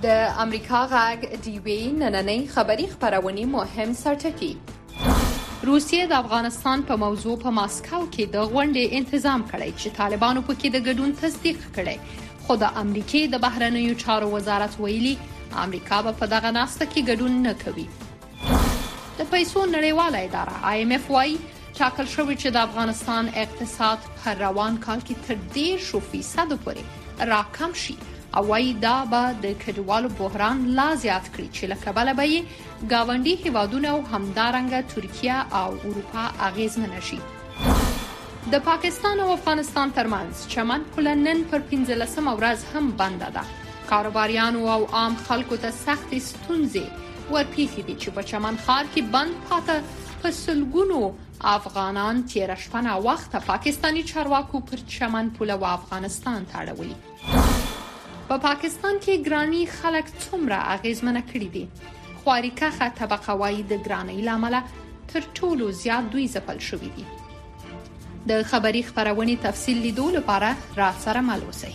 د امریکا غږ ډیوی نننۍ خبری خبرونې مهم سرټکی. روسیې د افغانستان په موضوع په ماسکو کې د غونډې انتظام کړی چې طالبانو پکې د ګډون تصدیق کړي، خو د امریکې د بهرنیو چارو وزارت ویلي امریکا به په دغه ناسته کې ګډون نه کوي. د پیسو نړیواله اداره IMF وايي ټاکل شوی چې د افغانستان اقتصاد په روان کال کې تر 10% پورې راکم شي او وايي دا به د کډوالو بحران لا زیات کړي چې له کبله به یې گاونډي هیوادونه او همدارنګه ترکیه او اروپا اغیزمن شي. د پاکستان او افغانستان ترمنځ چمن پل نن پر 15مه ورځ هم بند ده. کاروباریانو او عام خلکو ته سخت ستونزې ورپېښې دي چې په چمن ښار کې بند پاته په سلګونو افغانان تیر شپه وخت پاکستانی چارواکو پر چمن پل او افغانستان ته اړولي. په پاکستان کې ګرانی خلک څومره اغیزمنه کړي دي؟ خواریکخه طبقه وايي د ګرانی لامل تر ټولو زیات دوی ځپل شوي دي. د خبری خبرونې تفصیل لیدو لپاره را سره مل اوسئ.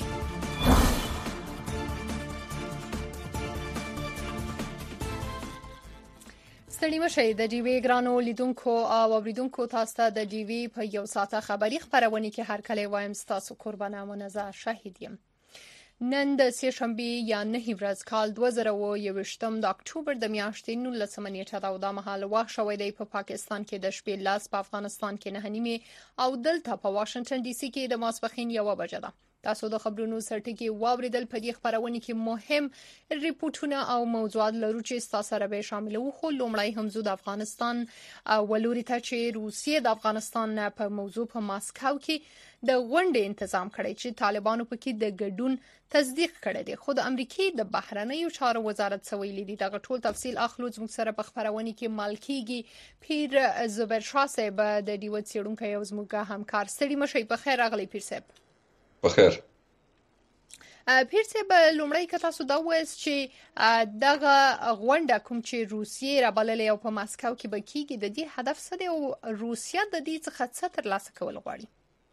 ستړي مشئ د ډیوی ګرانو لیدونکو او اوریدونکو تاسو ته د ډیوی په یو ساعته خبری خبرونه کې هر کله وایم تاسو قربانه منزه شهید یم. نن د سهشنبه یا 9 ورځ کال 2021 د اکتوبر د میاشتې 19 نیټه دا د مهال وخت شوی دی په پاکستان کې د شپې لاس په افغانستان کې 9 او دلته په واشنگټن ډي سي کې د ماسپښین 1 بجه ده. تاسو د خبرونو سرټکی واوریدل. په دې خبرونه کې مهم ریپورتونه او موضوعات لرو چې تاسو سره به شامل وو. خو لومړی هم زو د افغانستان ولوري ته چې روسیې د افغانستان په موضوع په ماسکو کې د غونډې تنظیم کړی چې طالبانو پکې د ګډون تصدیق کړی دی، خو د امریکای د بهرنیو چارو وزارت سویلي دی. دغه ټول تفصیل اخلو زموږ سره په خبرونه کې مالکیږي پیر زبیر شاه صاحب د ډیوت سیړونکو یو زموږ همکار. ستړي مشئ. په خیر راغلی پیر صاحب. بخیر. پیر صاحب لومړی که تاسو دا وایست چې دغه غونډه کوم چې روسیې را بللې او په ماسکو کې به کیږي د دې هدف څه دی او روسیا د دې څخه څه ترلاسه کول غواړي؟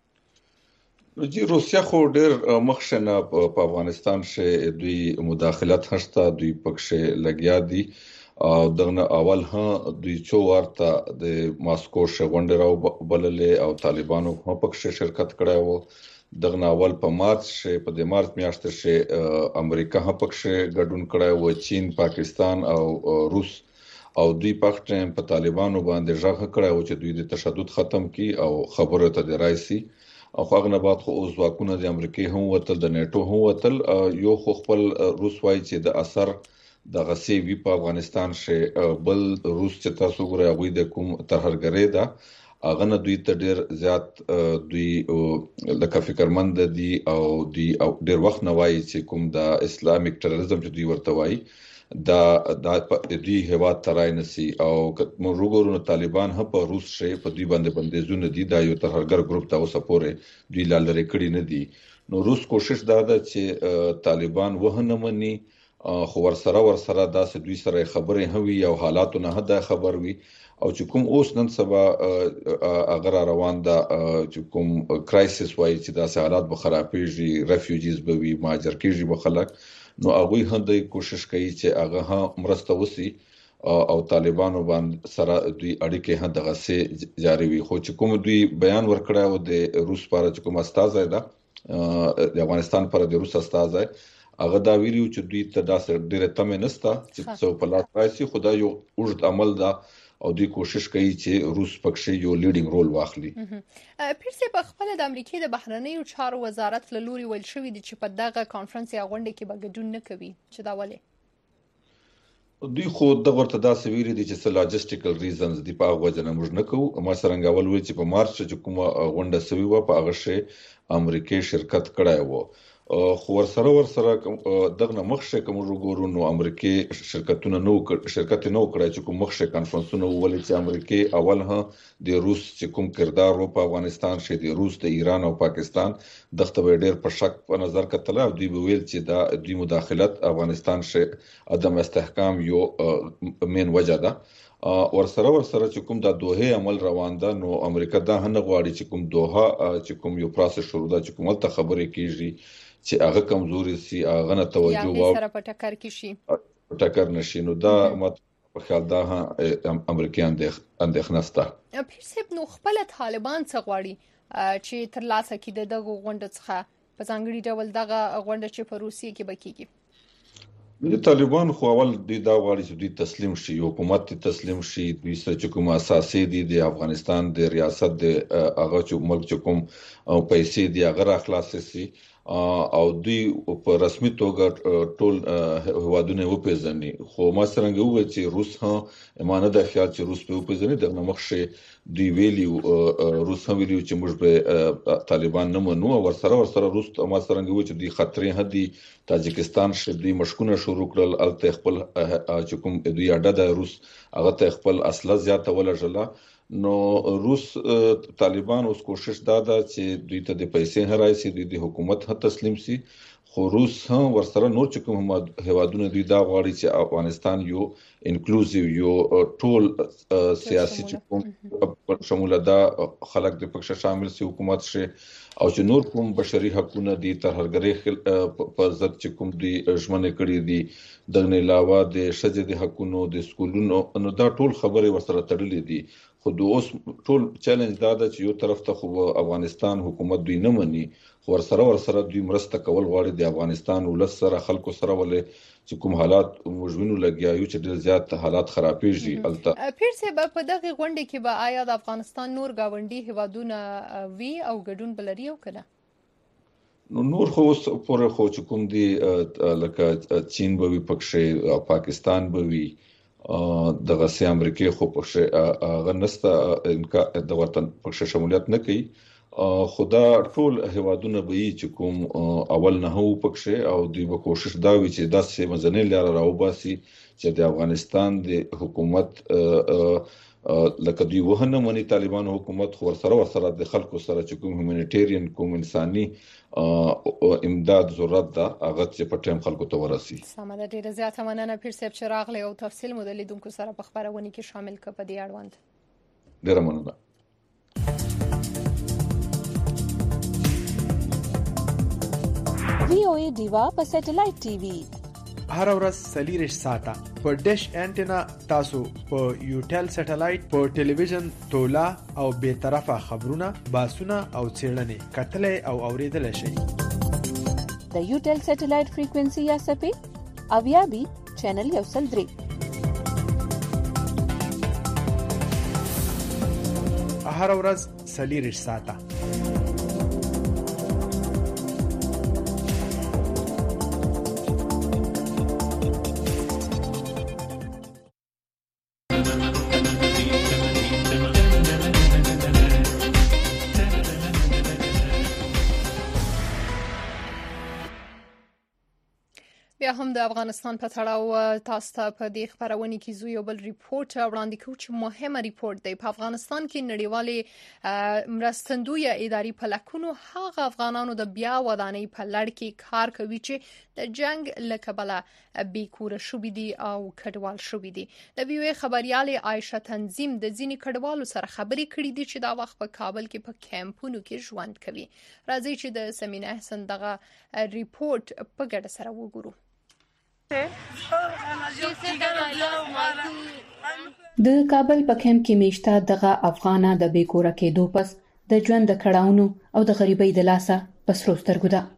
روسیا خو ډېر مخشنه په افغانستان کې دوی مداخلت هشته، دوی پکښه لګیا دي او دغه اول ها دوی څو ورته د ماسکو غونډه راو بللې او طالبانو هم پکښه شرکت کړی وو. دغه اول په مارچ په د مارچ میاشتې کې امریکا هم پکښه ګډون کړی و، چین، پاکستان او روس او دوی پښتون په طالبانو باندې ژغ کړی و چې دوی د تشدد ختم کړي او خبره ته درایسي. او هغه نه بعد خو اوس واکونه د امریکای هم وتل، د نیټو هم وتل. یو خو خپل روس وایي چې د اثر د غسی وی په افغانستان کې بل روس چې تاسو ګورئ هغه د کوم ترهګرۍ ده هغه نه دوی ته ډیر زیات دوی لکه فکرمند دي او دوی او ډیر وخت نه وایي چې کوم د اسلامیک تروریزم چې دوی ورته وایي دا دوی هوا ترای نسی او موږ وګورو طالبان هم په روس شي په دوی باندې بندیزونه دي دا یو ترهګر ګروپ ته اوسه پورې دوی لاره کړی نه دي. نو روس کوشش دا ده چې طالبان وهنه مني خو ورسره داسې دوی سره خبرې هوي او حالاتو نه هدا خبر وي او چې کوم اوس نن سبا اگر روان ده چې کوم کرایسس وایي چې داسې حالات به خرابېږي، ریفیوجیز به وي، مهاجر کېږي به خلک. نو هغه هم د کوشش کوي چې هغه هم مرسته وسی او طالبانو باندې سره دوی اړیکې هم دغه سي جاری وي. خو چې کوم دوی بیان ورکړی او د روس لپاره چې کوم استاد ده د افغانستان پر د روس استاد هغه دا ویلو چې دوی ته داسې ډېر تمه نسته چې څو په لاس راشي. خدای یو اوږد عمل ده او دوی کوشش کوي چې روس پکښه یو لیډینګ رول واخلي. پیرسي په خپل د امریکای د بهرنیو چارو وزارت له لوري ویل شوی دی چې په دغه کانفرنس یا غونډه کې به ګډون نه کوي، چې دا ولې؟ دوی خو دغه ورته دا سویری دي چې لاجستیکل ریزنز دی په هغه نه موږ نه کوو. ما څنګه اول وی چې په مارچ کې کومه غونډه سوي و په هغه شی امریکای شرکت کړای و خو ورسره دغه مخشه کوم وګورو نو امریکای شرکتونه نو کړی چې کوم مخشه کانفرنسونه ولې چې امریکای اول ها د روس چې کوم کردار و په افغانستان کې د روس د ایران او پاکستان دغه ډېر په شک په نظر کتل او دوی ویل چې دا دوی مداخلت افغانستان شه عدم استحکام یو مین وجه ده ورسره چې کوم د دوه عمل روان ده نو امریکا دا نه غواړي چې کوم دوه چې کوم یو پروسس شروع ده چې کومه ته خبرې کیږي چې هغه کمزوري سي هغه نه توجه واو سره په ټکر کې شي ټکر نشي نو دا په خیال دا امریکایان د اندېښنه سته پیرسب نو خپل طالبان څه غواړي چې تر لاسه کې دغه غونډه څخه په ځانګړي ډول دغه غونډه چې په روسیې کې بکیږي د طالبان خو اول دا غواړي چې دوی تسلیم شي حکومت تسلیم شي دوی چې کوم اساسي دي د افغانستان د ریاست د هغه چې ملک چې کوم پیسې دی هغه راخلاص شي او دوی په رسمي توګه ټول هوادونه وپیژني خو ما څنګه وویل چې روس ها امانه د خیال چې روس په وپیژني د مخشه دوی ویلیو روس هم ویلیو چې موږ به طالبان نه منو او ورسره روس ما څنګه وویل چې دوی خطرې هدي تاجکستان شدي مشکونه شروع کړل الته خپل چې کوم دوی اډه د روس هغه ته خپل اصله زیاته ولژله نو روس طالبان اوس کوشش دا ده چې دوی ته د پیسې هرايسي د حکومت ته تسلیم سي خو روس هم ورسره نور چې کوم هوادونه دوی دا غواړي چې افغانستان یو انکلوزیو یو ټول سیاسي چې کوم شموله دا خلک د پکښه شامل سي حکومت شي او چې نور کوم بشري حقوقونه دي ترهګرۍ په ضد چې کوم دوی ژمنه کړې دي دغه علاوه د شجه د حقوقو د سکولونو نو دا ټول خبره ورسره تړلې دي خو د اوس ټول چیلنج دا ده چې یو طرف ته خو افغانستان حکومت دوی نه مني خو ورسره دوی مرسته کول غواړي د افغانستان ولس سره خلکو سره ولې چې کوم حالات موجودو لګیایو چې ډېر زیات حالات خرابېږي البته پیرسب په دغه غونډه کې به آیا د افغانستان نور گاونډي هوادونه وی او ګډون بلري او کنه نو نور خو پورې خو چې کوم دي لکه چین به وي پکښه او پاکستان به وي دغه سي امریکای خو پکښه غنسته د وطن پکښه شمولیت نه کوي خدا ټول هوادونه به چې کوم اول نه هو پکښه او دوی به کوشش دا وي چې داسې مزنه لاره راوباسي چې د افغانستان د حکومت لکه دوی وهنه مني طالبان حکومت خو ورسره د خلکو سره چې کوم هیومانیټیرین کوم انساني امداد ضرورت ده هغه چې په ټیم خلکو ته ورسي سمه ډیره زیاته مننه پیرسب چې راغلی او تفصیل مو د لیدونکو سره په خبرونه کې شامل کړ په دې اړوند ډیره مننه وی او ای دیوا په سټلایټ ټي وي هر ورځ سلیریش ساته په ډیش انټینا تاسو په یوټل سټلایټ په ټلویزیون تولا او به طرفه خبرونه باسونه او چیرنې کتلې او اوریدل شي د یوټل سټلایټ فریکوئنسي یا سپی اویا بي چینل یو سل 3 هر ورځ سلیریش ساته بیا هم د افغانستان په تړاو تاسو ته په دې خبرونه کې زو یو بل ریپورت وړاندې کوم چې مهمه ریپورت دی په افغانستان کې نړیوالې مرستندوی اداري پلکونو هغه افغانانو د بیا ودانۍ په لړ کې کار کوي چې د جنگ لکبله بیکوره شوې دي او کډوال شوې دي د وی خبريالي عائشه تنظیم د ځینې کډوالو سره خبرې کړې دي چې دا وخت په کابل کې په کیمپونو کې ژوند کوي راځي چې د سمینه احسن دغه ریپورت په ګډه سره وګورو د کابل په کیمپ کې میشته دغه افغانه د بیکوره کېدو پس د ژوند د کړهونو او د غریبۍ د لاسه پسرو سترګو ده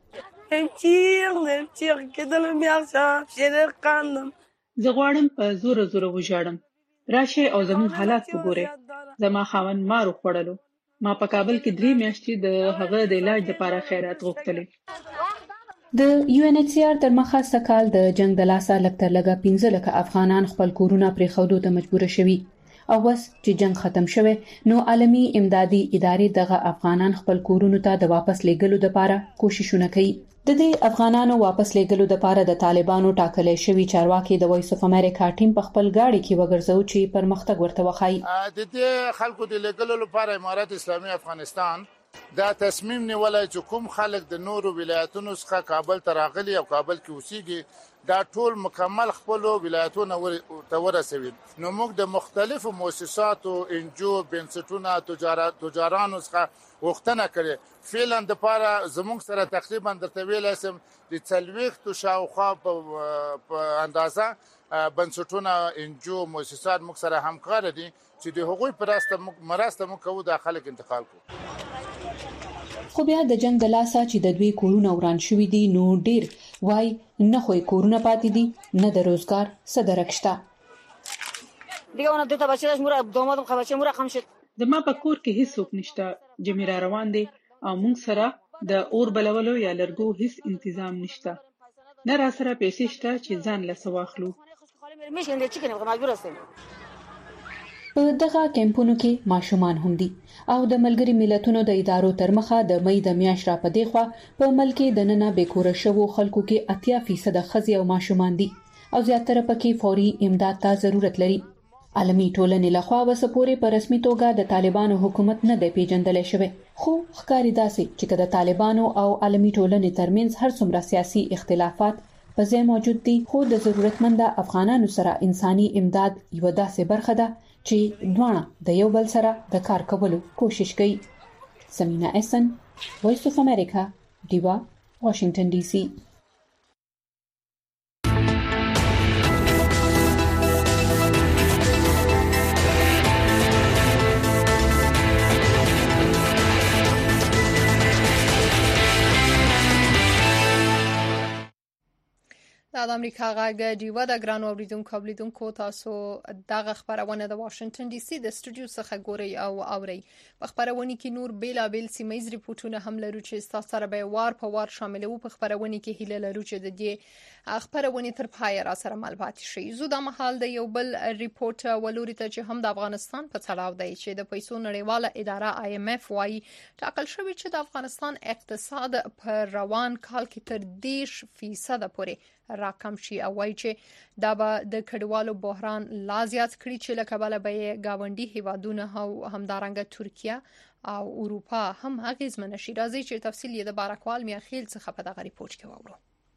زه غواړم په زور وژاړم راشه او زموږ حالات وګوره زما خاوند مارو خوړلو ما په کابل کې 3 میاشتې د هغه د علاج لپاره خیرات غوښتلې د یو ان ایچ سی آر تر مخه سکال د جنگ د لاسه لکتر لګه 15 لک افغانان خپل کورونه پرې خودو ته مجبور شوي او بس چې جنگ ختم شوه نو عالمی امدادي ادارې دغه افغانان خپل کورونو ته د واپس لېږلو لپاره کوششونه کوي د دې افغانانو واپس لېږلو لپاره د طالبانو ټاکلې شوی چارواکي د وایس اف امریکا ټیم په خپل گاډي کې وګرځاو چې پرمختګ ورته وخایي د دې خلکو د لېږلو لپاره امارات اسلامي افغانستان دا تصمیم نیولای چې کوم خلک د نورو ولایتونو څخه کابل ته راغلي او کابل کې اوسېږي دا ټول مکمل خپل ولایتونو ته ورسوي. نو موږ د مختلفو مؤسساتو انجو بنسټونو تجارانو څخه غوښتنه کړې فعلا د پاره زموږ سره تقریبا درته ویلای شم د 40 شاوخوا په اندازه بنسټونه انجو مؤسسات موږ سره همکار دي چې د هغوی مرسته موږ کوو د خلک انتقال کوو. خو بیا د جنگ د لاسه چې د دوی کورونه وران شوي دي نو ډیر وای نه خو کورونه پاتې دي نه د روزګار صدرکشتا دیونه د تبشیر مور دومره خبرچه مور خمشت د ما په کور کې هیڅ نشته جمیرا روان دي او موږ سره د اور بلولو یا لرګو هیڅ تنظیم نشته نه را سره پیسې شته چې ځان له سواخلو. په دغه کمپونو کې ماشومان هم دي او د ملګری ملتونو د ادارو تر مخه د مې د میاشت را پدې خوا په ملک د نننه بیکوره شوو خلکو کې 80% خزي او ماشومان دي او زیاتره پکې فوري امداد ته ضرورت لري. عالمي ټولنې لخوا وسپورې په رسمي توګه د طالبانو حکومت نه دی پیژندل شوی خو ښکاري داسې چې د طالبانو او عالمي ټولنې ترمنځ هر څومره سیاسي اختلافات په ځای موجود دي خو د ضرورتمند افغانانو سره انساني امداد یو داسې برخه ده چې دوانه د یو بل سره د کار کولو کوشش کوي. سمینا احسن وایس اف امریکا دیوا واشنگټن ډي سي. د امریکا غږ دیوا د ګران اوریدونکو تاسو دغه خبرونه د واشنگټن ډي سي د استودیو څخه ګوري او اوري. په خبرونه کې نور بیلابل سیمایي ریپورتونه هم لرو چې تاسو سره به وار په وار شاملو. په خبرونه کې هیله لرو چې د دې خبرونه تر پای را سره ملبات شي. زو د محل د یو بل ریپورت ولوري ته چې هم د افغانستان په تړاو دی چې د پیسو نړیواله اداره IMF وايي ټاکل شوی چې د افغانستان اقتصاد په روان کال کې تر 10% پورې راکم شي او وايي چې دا به د کډوالو بحران لا زیات کړي چې لکه بل به گاونډي هیوادونه او همدارنګه ترکیه او اروپا هم اغیزمن شي. راځي چې تفصیل یې د بارکوال میاخیل څخه په دغه ریپورت کې وورو.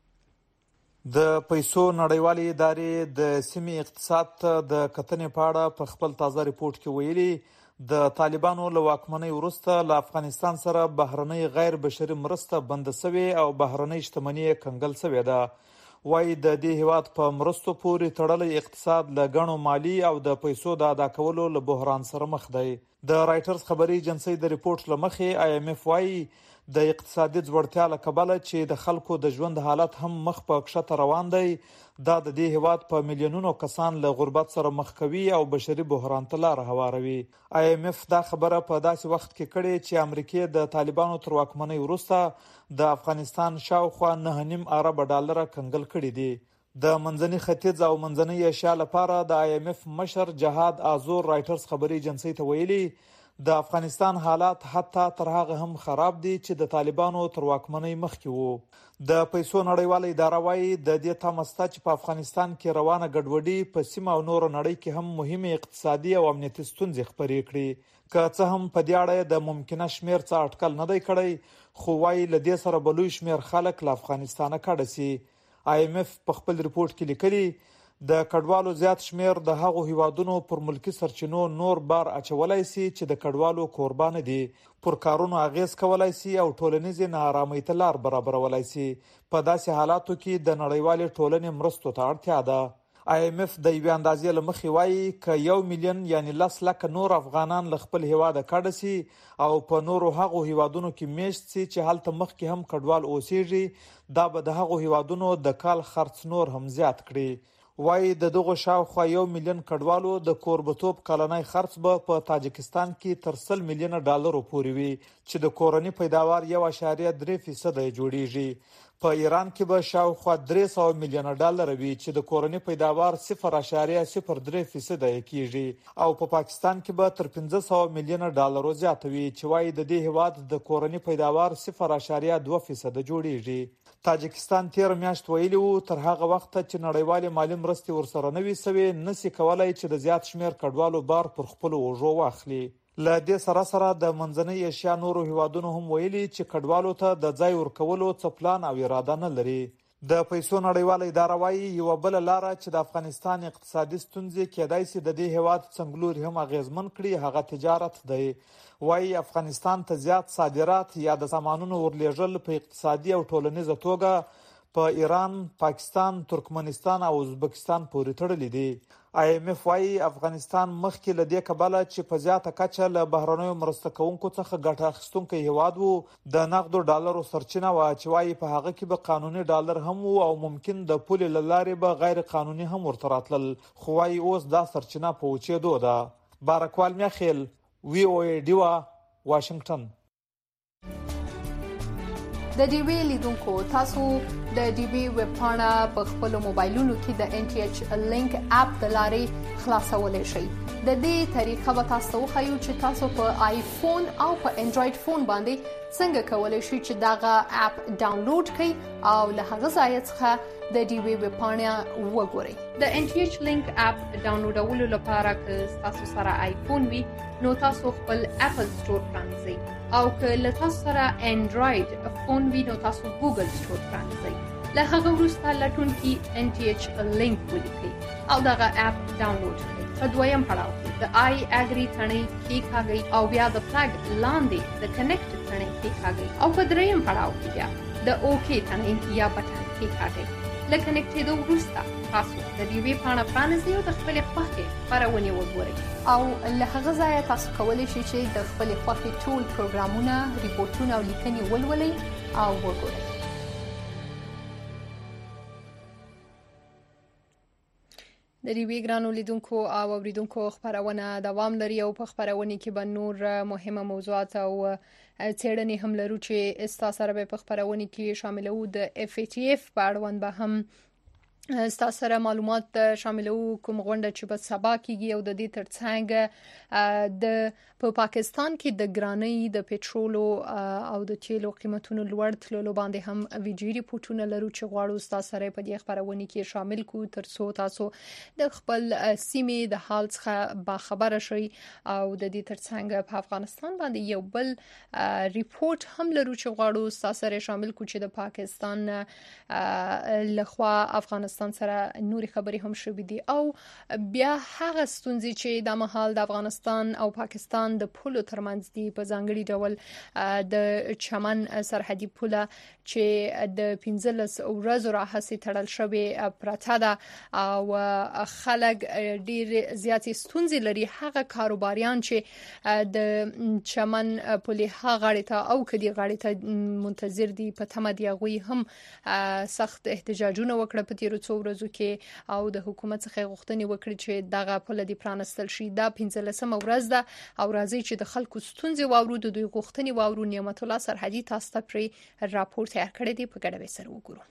د پیسو نړیوالې ادارې د سیمې اقتصاد ته د کتنې په اړه په خپل تازه ریپورت کې ویلي د طالبانو له واکمنۍ وروسته له افغانستان سره بهرنۍ غیر بشري مرسته بند شوې او بهرنۍ شتمنۍ کنګل شوې ده. وای د دې هیواد په مرستو پورې تړلې اقتصاد له غنو مالی او د پیسو د ادا کولو له بحران سره مخ دی. د رائټرز خبري ایجنسی د ریپورت لمخې IMF وای د اقتصادي ځوړتیا له کبله چې د خلکو د ژوند حالت هم مخ په کښته روان دی دا د دې هیواد په میلیونونو کسان له غربت سره مخ کوي او بشري بحران ته لار هواروي. IMF دا خبره په داسې وخت کې کړې چې امریکا د طالبانو تر واکمنۍ وروسته د افغانستان شاوخوا 9.5 ارب ډالر کنګل کړي دي. د منځني ختیځ او منځنۍ ایشیا لپاره د IMF مشر جهاد آزور رائټرز خبري ایجنسی ته ویلي د افغانستان حالات حتی تر هغه هم خراب دي چې د طالبانو تر واکمنۍ مخکې وو. د پیسو نړیواله اداره وايي د دې تمسته چې په افغانستان کې روانه ګډوډي په سیمه او نور نړۍ کې هم مهمه اقتصادي او امنیتي ستونزې خپرې کړې. که څه هم په دې اړه د ممکنه شمیر څخه اټکل نه دی کړی خو وايي ل دې سره بلوي شمیر خلک له افغانستان کډه سي. IMF په خپل ریپورت کې لیکلي د کډوالو زیات شمیر د هغو هیوادونو پر ملکی سرچینو نور بار اچولای سي چې د کډوالو قربان دي پر کارونو اغیز کولای سي او ټولنیزې ناارامۍ ته لار برابرولای سي. په داسې حالاتو کې د نړیوالې ټولنې مرستو ته اړتیا ده. IMF د یوې اندازې له مخې وایي که 1 میلیون یعنی 10 لک نور افغانان له خپل هیواد کډه سي او په نورو هغو هیوادونو کې میشت سي چې هلته مخکې هم کډوال اوسېږي دا به د هغو هیوادونو د کال خرڅ نور هم زیات کړي. وای د دغه شاوخوا 1 میلیون کډوالو د کوربتوب کلنۍ خرڅ به په تاجکستان کې تر 100 میلیونه ډالر پورې وي چې د کورنۍ پیداوار 1.3% جوړیږي. په ایران کې به شاوخوا 300 میلیونه ډالر وي چې د کورنۍ پیداوار 0.03% کیږي او په پاکستان کې به تر 500 میلیونه ډالر زیات وي چې وای د دې هواد د کورنۍ پیداوار 0.2% جوړیږي. تاجکستان تیر میاشت ویلی وو تر هغه وخت چې نړیوالې مالی مرستې ورسره نه وي سوي نسی کولای چې د زیات شمیر کډوالو بار پر خپل اوژو واخلي. له دې سره د منځنۍ ایشیا نورو هیوادونو هم ویلي چې کډوالو ته د ځای ورکولو څه پلان او اراده نه لري. د پیسو نړیواله اداره وايي یوه بله لاره چې د افغانستان اقتصادي ستونزې کېدای شي د دې هیواد څنګلوري هم اغیزمن کړي هغه تجارت دی. وايي افغانستان ته زیات صادرات یا د سامانونو ورلیږل په اقتصادي او ټولنیزه توګه په ایران، پاکستان، ترکمنستان او ازبکستان پورې تړلي دي. IMF وايي افغانستان مخکې له دې کبله چې په زیاته کچه له بهرنیو مرسته کوونکو څخه ګټه اخیستونکی هیواد وو د نقدو ډالرو سرچینه وه چې وايي په هغه کې به قانوني ډالر هم وو او ممکن د پولې له لارې به غیر قانوني هم ورته راتلل، خو وايي اوس دا سرچینه په وچېدو ده. بارکوال میاخیل، VOA ډیوا، واشنگټن. د ډیوی لیدونکو تاسو د ډیوی ویب پاڼه په خپل موبایلونو کې د NTH لینک اپ د لارې خلاصولای شئ. د دې طریقه به تاسو وښیو چې تاسو په آیفون او په انډراید فون باندې څنګه کولای شئ چې دغه اپ ډاونلوډ کړئ او له هغه ځای څخه د ډیوی ویب پاڼه وګورئ. د NTH لینک اپ ډاونلوډولو لپاره که تاسو سره آیفون وي نو تاسو خپل اپل سٹور پرانیزئ او که له تاسو سره انډراید فون وي نو تاسو ګوګل سٹور پرانیزئ. له هغه وروسته لټونکي NTH لینک ولیکئ او دغه اپ ډاونلوډ کړئ. په دویم پړاو کې د I agree تڼۍ کېکاږئ او بیا د فلګ لاندې د کنیکټ تڼۍ کېکاږئ او په دریم پړاو کې بیا د OK تڼۍ یا بټن کېکاږئ. له کنیکټېدو وروسته تاسو د ډیوی پاڼه پرانیزئ او د خپلې خوښې خپرونې وګورئ او له هغه ځایه تاسو کولی شئ چې د خپلې خوښې ټول پروګرامونه، ریپورټونه او لیکنې ولولئ او وګورئ. د ډیوی ګرانو لیدونکو او اوریدونکو خبرونه دوام لري او په خبرونه کې به نور مهمه موضوعات او څېړنې هم لرو چې تاسو سره به په خبرونه کې شاملو. د FATF په اړوند به هم تاسو سره معلومات شاملو کوم غونډه چې په سبا کېږي او د دې ترڅنګ د په پاکستان کې د ګرانۍ د پټرولو او د تیلو قیمتونو لوړ تللو باندې هم ویډیو ریپورتونه لرو چې غواړو تاسو سره په دې خبرونه کې شامل کو ترڅو تاسو د خپل سیمې د حال څخه با خبره شئ او د دې ترڅنګ په افغانستان باندې یو بل ریپورت هم لرو چې غواړو تاسو سره شامل کو چې د پاکستان لخوا افغانستان سره نوري خبرې هم شوې دي او بیا هغه ستونزې چې د مهال د افغانستان او پاکستان د پولو ترمنځ دي په ځانګړي ډول د چمن سرحدي پوله چې د 15 ورځو راهیسې تړل شوی پراته ده او خلک ډیر زیاتې ستونزې لري. هغه کاروباریان چې د چمن پولې غاړې ته او کدي غاړې ته منتظر دي په تمه دي غوي هم سخت احتجاجونه وکړه په تیرو څو ورځو کې او د حکومت څخه غوښتنې وکړي چې دغه پوله دی پرانستل شي. دا 15 ورځ ده او راځي چې د خلکو ستونزې واورو، د دوی غوښتنې واورو. نعمت الله سرحدي تاسو ته پرې راپور تیار کړی دی، په ګډه سره وګورو.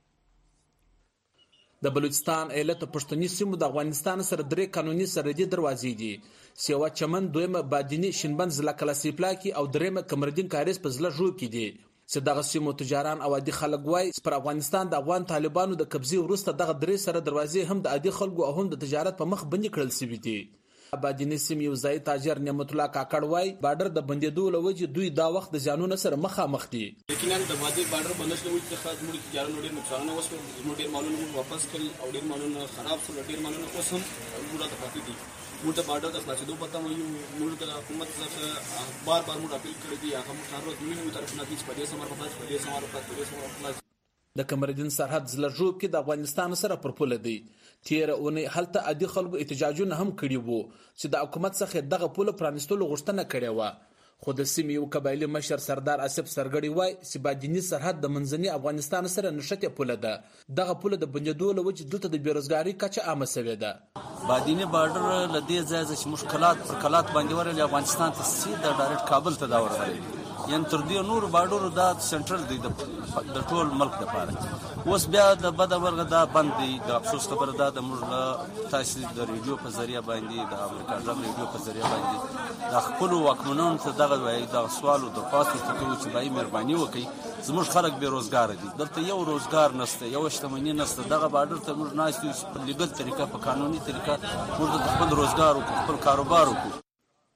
د بلوچستان ایالت پښتني سیمو د افغانستان سره درې قانوني سرحدي دروازې دي. سیوا چمن، دویمه بادینی شینبند ضلع کلاسیپلاکی او دریمه کمردین کاریز په ضلع ژوب کې دي. چې دغه سیمو تجاران او عادي خلک وای پر افغانستان د افغان طالبانو د قبضې وروسته دغه درې سره دروازې هم د عادي خلکو او هم د تجارت په مخ بندي کړل شوې دي. بادینی سیم یو ځای تاجر نعمت الله کاکړ وای بارډر د بندیدو لوجه دوی دا وخت د ځانونو سره مخامخ دي. یقینا د ماده بارډر بندش لوجه د خدمت تجارت ډېر نقصان وشو، ډېر مالونه واپس کړل او ډېر مالونه خراب شول، ډېر مالونه اوس هم ګوره د پاتې دي. موږ د بارډر د خلاصېدو پته مو موږ د حکومت څخه بار موږ اپیل کړی دی هغه موږ هر ورځ مینه طرف نه دي په دې سمار په پاتې د کمردین سرحد ضلع ژوب کې د افغانستان سره پر پوله دی. تیر اونۍ هلته عادي خلکو احتجاجونه هم کړي وو چې د حکومت څخه دغه پوله پرانستلو غوښتنه کړې و، خو د سیمې یو قبایلي مشر سردار اسف سرګړی وای چې بادینی سرحد د منځني افغانستان سره نښته پوله ده. دغه پوله د بندیدو لوجه دلته د بیروزګاری کچه عامه شوې ده. بادینی بارډر لدې ځای چې مشکلات پر کلات باندې ورل افغانستان ته سیده ډایرکټ کابل ته دا ورغلی، یعنی تر دې نور بارډر دا سنټرل دی د ټول ملک لپاره. اوس بیا د بده ورغه دا بند دی. د افسوس خبره ده د موږ تاسو د ریډیو په ذریعہ باندې د امریکا ډب ریډیو په ذریعہ باندې د خپل واکمنانو ته دغه وایي د سوالو د پاسه ته چې بای مهرباني وکړي زموږ خلک بیروزګار دي، دلته یو روزګار نشته، یو شتمنۍ نشته. دغه بارډر ته موږ ناستو په لیګل طریقه په قانوني طریقه موږ د خپل روزګار او خپل کاروبار وکړو.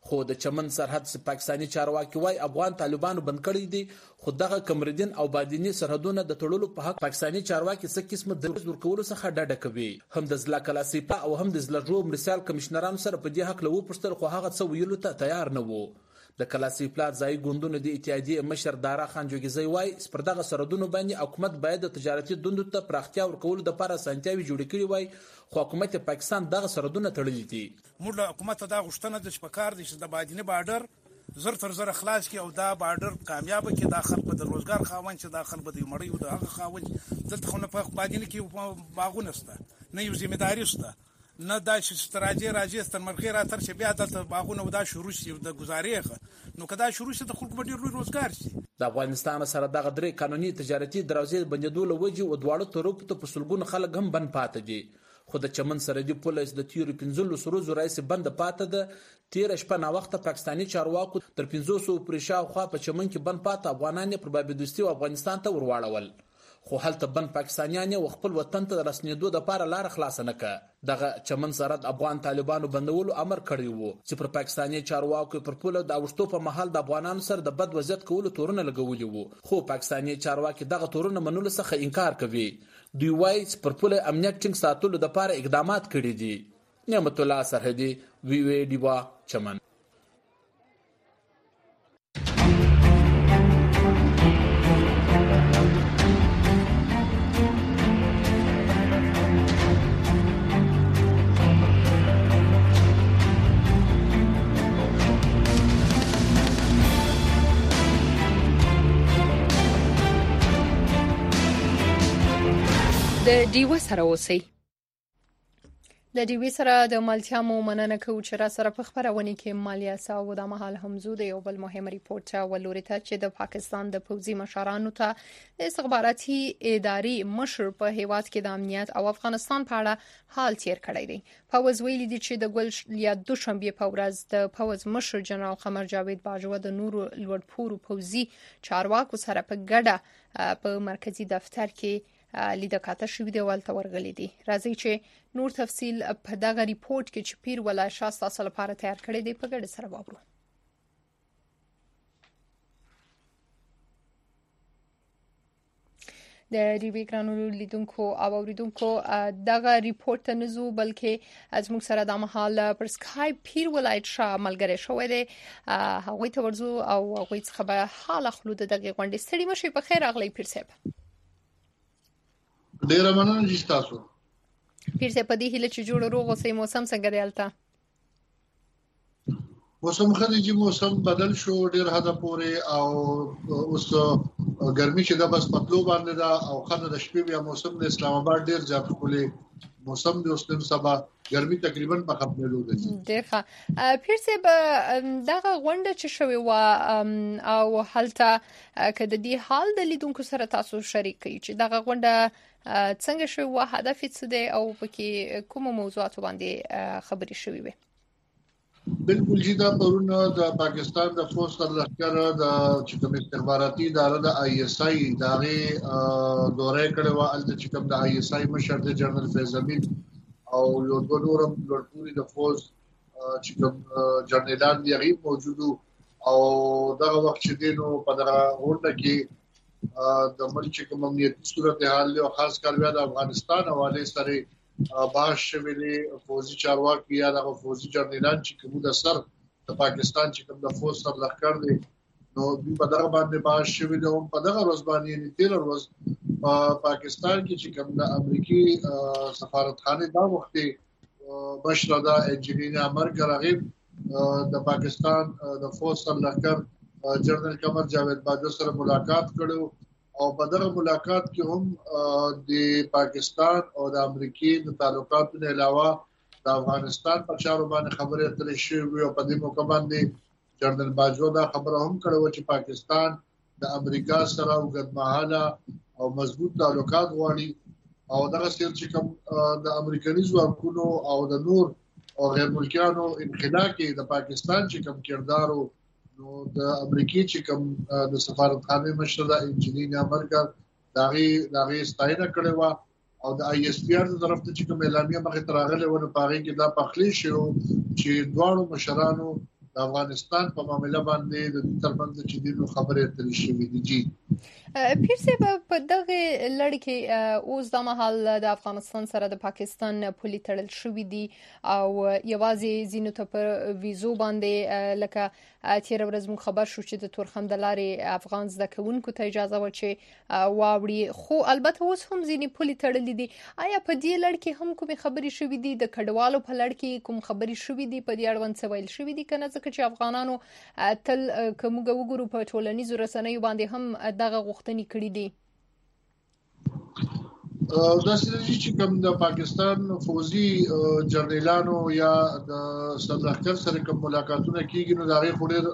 خو د چمن سرحد پاکستاني چارواکي وای افغان طالبانو بند کړی دي، خو دغه کمردین او بادینی سرحدونه د تړلو په حق پاکستاني چارواکي څه قسمه د ورکولو څخه ډډه کوي. هم د ضلع کلاسیپا او هم د ضلع جو مرسیال کمشنرانو سره په دې حق لوي پښتل، خو هغه څه ویلو ته تیار نه وو. د کلاسیپلا ځای ګوندونو د اتحادیې مشر دارا خان جوګیزی وای پر دغه سرحدونو باندې حکومت باید د تجارتي دندو ته پراختیا ورکولو لپاره سانتیاوي جوړ کړي وای، خو حکومت پاکستان دغه سرحدونه تړلي دي. موږ له حکومت دا غوښتنه ده چې په کار دي چې د بادینی بارډر زر تر زر خلاص کړي او دا بارډر کامیاب کړي، دا خلک به د روزګار خاوند چې دا خلک به د مړی او د هغه خاوند دلته خو نه په بادینی کې باغونه شته، نه یو ځمېداري شته، نه دا چې راځي سترمرخي راتر چې بیا دلته باغونه دا شروع شي د گزارې نو کدا شروع شي د خلکو په ډیر لوی روزګار شي. د افغانستان سره دغه درې قانوني تجارتي دروازې بندیدو له وجې او دواړو طرفو ته په سلګونو خلک هم بند پاتې دي. خو د چمن سرحدي پولیس د تیرو 15 ورځو راځي بند پاتې ده. تیر شپه نا وخت پاکستاني چارواکو تر 500 پورې شاوخوا په چمن کې بند پاتې افغانان پر بابدوستي او افغانستان ته ورواړول، خو هلته بند پاکستانیان او خپل وطن ته رسنیدو د لپاره لار خلاص نه کړه. دغه چمن سرحد افغان طالبانو بندولو امر کړی وو چې پر پاکستاني چارواکو پر پوله د اوښتو په محل د افغانانو سره د بد وضعیت کولو تورونه لګولي وو، خو پاکستاني چارواکي دغه تورونه منلو څخه انکار کوي. دوی وایي چې پر پوله امنیت ټینګ ساتلو د لپاره اقدامات کړي دي. نعمت الله سرحدي، وی وی ډیوا، چمن. د ډیوه سره اوسئ. د ډیوه سره د مالتیا مو مننه کوو چې را سره په خبرونه کې مالیا ساو د محل همزو د یو بل مهم ریپورت ولوري ته چې د پاکستان د پوځي مشرانو ته د استخباراتي اداري مشر په هیواد کې د امنیت او افغانستان په اړه حال تیر کړی دی. پوز ویلي دي چې د ګل یا دوشنبه په ورځ د پوز مشر جنرال قمر جاوید باجوه د نورو لوړپوړو پوځي چارواکو سره په ګډه په مرکزی دفتر کې لیده کاته شوی دی ولته ورغلي دي. راځي چې نور تفصیل په دغه ریپورت کې چې پیر ولا شاسته اصل لپاره تیار کړی دی په ګډه سره واورو. د ریوی ګرانو لیدونکو او اوریدونکو دغه ریپورت ته نزو بلکې از موږ سره د محل پر سکایپ پیر ولایت شاه ملګری شوی دی. هغوی ته ورزو او هغوی څخه به حال اخلو د دغه غونډې. ستړي مشي په خیر اغلی پیر صاحب. ډیر مننه چې تاسو پیر صاحب په دې هیله چې جوړ روغ اوسئ. موسم څنګه دی الته؟ موسم خلیجی موسم بدل شو ډیر حدا پورې او اوس ګرمي چې د بس پتلو باندې دا او خنه د شپې بیا موسم د اسلام آباد ډیر زیات خولي موسم د اوس نن سبا ګرمي تقریبا په ختمېدو ده. ډیر ښه. پیر صاحب دغه غونډه چې شوی و او هلته کده دی حال د لیدونکو سره تاسو شریک کړئ چې دغه غونډه څنګه شوی و، هدف څه دی او پکې کوم موضوعات باندې خبرې شوې وي؟ بالکل چې دا پرونه د پاکستان د فوج سره لښکر د چې کوم استخباراتي اداره د آی اس آی دغه دوره کړو ول چې کوم د آی اس آی مشر د جنرال فیض امین او یو دوه نورم لوړپوړي د فوج چې کوم جنرالان دی غي موجودو او دغه وخت چې دینو په دغه ورته کې د ملک کوم امنیتي صورتحال او خاص کار بیا د افغانستان حواله سره باش ویلي فوجي چارواکي یا د فوجي جنرالان چې کوم د سر د پاکستان چې کوم د فوج سره لښکر دی نو په دغه باندې باش ویلي هم په دغه ورځ باندې تیر ورځ پاکستان کې چې کوم د امریکای سفارتخانه دا وخت بشرا دا انجینیر امریکا راغی د پاکستان د فوج سره لښکر جنرال قمر جاوید باجوه سره ملاقات کړو او په دغه ملاقات کې هم د پاکستان او د امریکای د تعلقاتو نه علاوه د افغانستان په چارو باندې خبرې اترې شوې او په دې موقع باندې جنرال باجوه دا خبره هم کړو چې پاکستان د امریکا سره وګدمحاله او مضبوط تعلقات غواړي او دغه سیل چې کوم د امریکایي ځواکونو او د نور او غیر ملکیانو انخلا کې د پاکستان چې کوم کردار نو د امریکای چې کوم د سفارتخانه مشر د انجینیر امریکا داغي ستاینه کړې و او د آی اس پی آر د طرف ته چې کوم اعلامیه مخه تراغله ونه پاره کې دا پخلی شو چې دواړو مشرانو د افغانستان په معاملې باندې د ترمنځ چې د خبرې اترې شوې دي. جی پیر صاحب په دغه لړ کې اوس د مهال د افغانستان سره د پاکستان پولي تړل شوې دي او یوازې زینو ته په ویزو باندې لکه تیر ورځ مو خبر شو چې د تورخم د لارې افغان زده کوونکو ته اجازه و چې واوړي، خو البته اوس هم ځینې پولي تړلې دي. آیا په دې لړ کې هم کومې خبرې شوې دي؟ د کډوالو په لړ کې کوم خبرې شوې دي؟ په دې اړوند څه ویل شوې دي کنه؟ ځکه چې افغانانو تل کوم وګورو په ټولنیزو رسنیو باندې هم دغه غوښتنې کړې دي. دا چې کوم د پاکستان فوزي جنرالانو یا د صدراعظم سره کوم ملاقاتونه کیږي نو دا غي خوري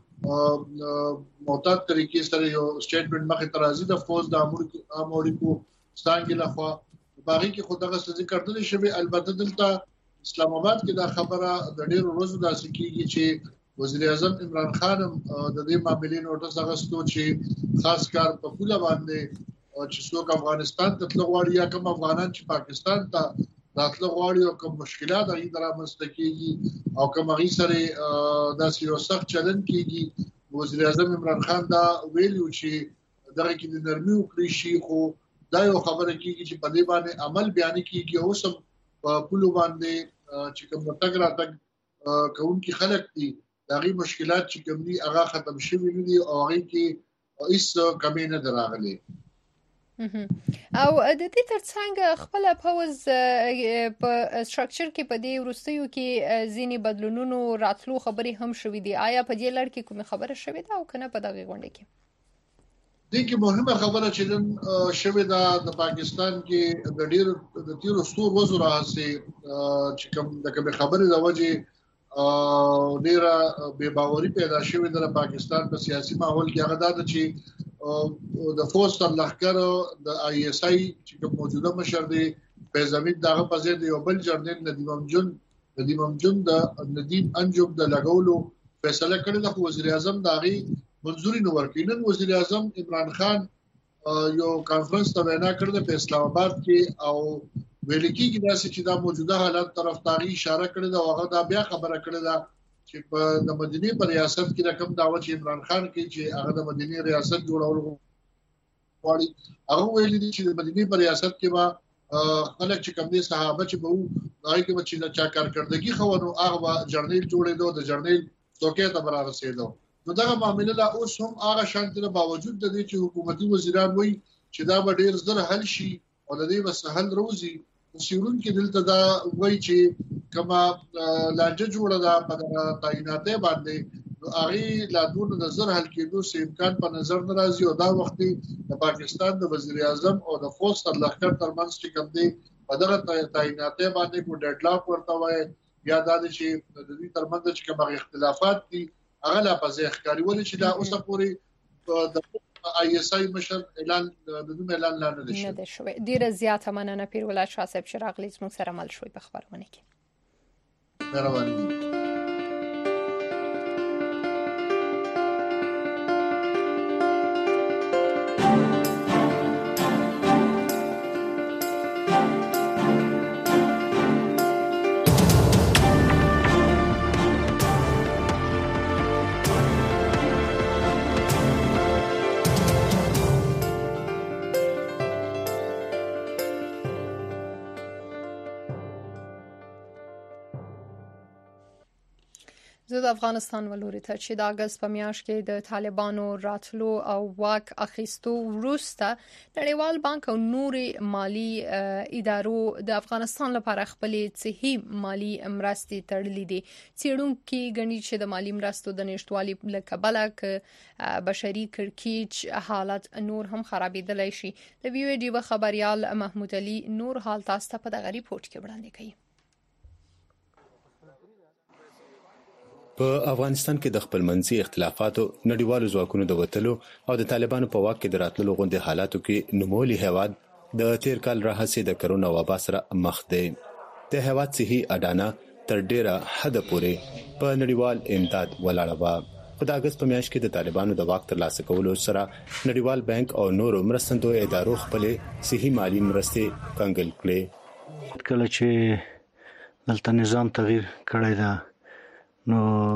معتاد طریقې سره یو سټیټمنټ مخه ترازی د فوز د امریکو ستانګي لخوا باغی کې خدغه ذکر کړل شوی. البته دلته اسلام آباد کې دا خبره د ډیرو ورځې داسې کیږي چې وزیر اعظم عمران خان د دې معاملې نوټس اغستو چې خاص کار په پوله باندې چې څوک افغانستان ته تلل غواړي یا کوم افغانان چې پاکستان ته راتلل غواړي او کوم مشکلات هغه درامسته کیږي او کوم هغه سره داسې یو سخت چلن کیږي. وزیر اعظم عمران خان دا ویلو چې دغه کې د نرمي وکړي شي، خو دا یو خبره کیږي چې په دې باندې عمل بیان کیږي. اوس په پوله باندې چې کوم تګ راتګ کوونکي خلک دي دغه مشکلات چې کوم دي هغه ختم شوي نه دي او هغه کې هیڅ کمی نه دراغلي. او د دې ترڅنګ خپل پوز په سټراکچر کې په دې وروستیو کې ځینې بدلونونو راتلو خبرې هم شوې دي. آیا په دې لړ کې کومه خبره شوې ده او کنه په دغه غونډه کې؟ دې کې مهمه خبره چې نن شوې ده د پاکستان کې د ډیرو د تیرو ستور وزو راځي چې کوم د کوم خبرې د وجه ډیره بے باوري پیدا شوې ده د پاکستان په سیاسي ماحول کې. هغه دا چې د فوز تر لخر د آی اس آی چې موجوده مشر دی فیض حمید دغه په ځای دی یو بل جنرال ندیم امجد د ندیم انجم د لګولو فیصله کړې ده. وزیر اعظم داغي منځوري نو ورکړي. نن وزیر اعظم عمران خان یو کانفرنس ته وینا کړې په اسلام آباد کې او ویل کېږي چې دا موجوده حالات طرفداري اشاره کړې ده او هغه دا بیا خبره کړې ده چې په د مدینه پر ریاست کې رقم داوت چې عمران خان کې چې هغه د مدینه ریاست جوړول غواړي. هغه ویل دي چې د مدینه پر ریاست کې با خلک چې کوم دي صحابه چې به هغه کې چې چا کارکړدګي خورو هغه جرنیل جوړېدو د جرنیل څوکې ته برابر رسیدو. نو دا معاملې لا اوس هم هغه شانتي باوجود د دې چې حکومتي وزیران وایي چې دا به ډیر زر حل شي او د دې وسهل روزي سیرون کې دلته دا وایي چې کما لانجه جوړه ده په تعیناتې باندې هغه لا دون نظر حل کېدو سه امکان په نظر ناراضي او دا وخت د پاکستان د وزیر اعظم او د فوج تر لخر ترمنځ چې کوم دی په دغه تعیناتې باندې کو ډیډلاک ورته وایي یا دا چې د دې ترمنځ چې کوم اختلافات دي هغه لا په ځای ښکاری ولې چې دا اوسه پوری د آی اس آی مشر اعلان د دوم اعلان لاندې شوی. ډیره زیاته مننه پیر ولایت شاه صاحب چې راغلی زموږ سره مل شوی په خبرونه کې. مهرباني. زه د افغانستان ولوري ته چې د اگست په میاشت کې د طالبانو راتلو او واک اخیستو وروسته نړیوال بانک او نور مالی ادارو د افغانستان لپاره خپل صحي مالی مرستې تړلې دي. څېړونکو غني چې د مالی مرستو د نشټوالي لکبله ک بشري کړکېچ حالت نور هم خرابېدلی شي. د وی او ډي خبريال محمود علي نور حال تاسو ته په دغه ریپورت کې وړاندې کوي. په افغانستان کې د خپلمنځي اختلافاتو نړیوالو ځواکونو د وټلو او د طالبانو په واک کې د راتللو غونډې حالاتو کې نومولي هیواد د تیر کال راهیسې د کرونا وبا سره مخ دی. د هیواد صحي اډانه تر ډیره حد پورې په نړیوال امداد ولاړه و. په اگست په میاشت کې د طالبانو د واک ترلاسه کولو سره نړیوال بانک او نورو مرستندوی ادارو خپل صحي مالی مرستې کنګل کړې. کله چې دلته نظام تغییر کړی دا نو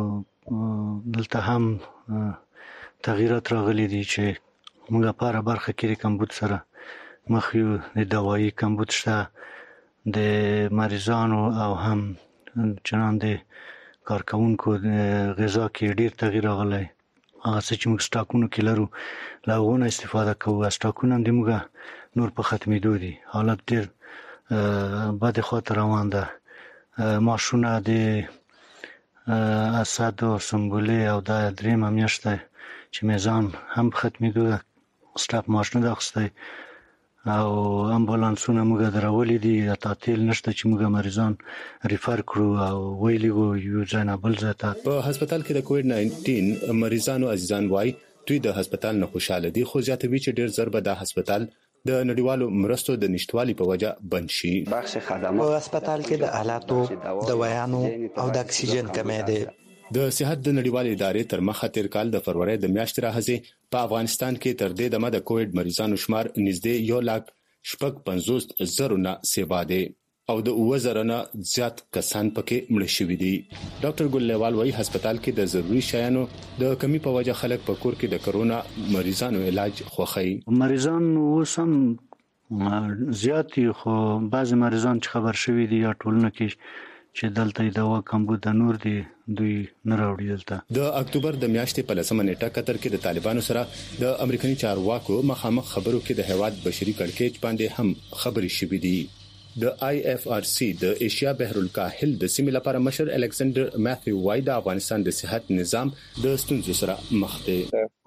دلته هم تغییرات راغلي دي چې موږ په برخه کې کمبود سره مخ یو، د دوايي کمبود شته، د مریضانو او هم چنان د کارکونکو غذا کې ډیر تغییر راغلی. هغه څه چې موږ سټاکونو کې لرو له هغو نه استفاده کوو. سټاکونه هم د موږ نور په ختمېدو دي. حالت ډیر بد خواته روان ده. ماشونه د اسد او سنبله او د درېمه میاشت ده چې میزان هم ختمېدو ده. سټاپ ماشونه د اخیستی او امبولانسونه موږ درولې دي. تا تیل نشته چې موږ مریضان ریفر کړو او ویلې یو ځای نه بل ځای ته. په هسپتال کې د کووډ 19 مریضانو عزیزان وای دوی د هسپتال نه خوشاله دي، خو زیاتوي چې ډیر ضربه د هسپتال د نړیوالو مرستو د نشټوالي په وجه بند شي. په هسپتال کې د آلاتو، دوايانو او د اکسیجن کمی دی. د صحت د نړیوالې ادارې تر مخه تیر کال د فروری د میاشتې راهیسې په افغانستان کې تر دې دمه د کووډ مریضانو شمار نږدې 1,55,000 نه سیوا دی او د 9,000 نه زیات کسان پکې مړ شوي دي. ډاکټر ګل لیوال وايي هسپتال کې د ضروري شیانو د کمی په وجه خلک په کور کې د کرونا مریضانو علاج خوخی. مریضان وسم زیات خو بعض مریضان چې خبر شوي دي یا ټولنه کې چې دلته دوا کمبود نور دي دوی نه راوړي دلته. د اکتوبر د میاشتې په 10 نیټه قطر کې د طالبانو سره د امریکایي چارواکو مخامخ خبرو کې د هیواد بشري کړکېچ باندې هم خبرې شوې دي. د IFRC د ایشیا بحر الکاهل د سیمې لپاره مشر الکساندر ماثیو وای د افغانستان د صحت نظام د ستونزو سره مخ دی.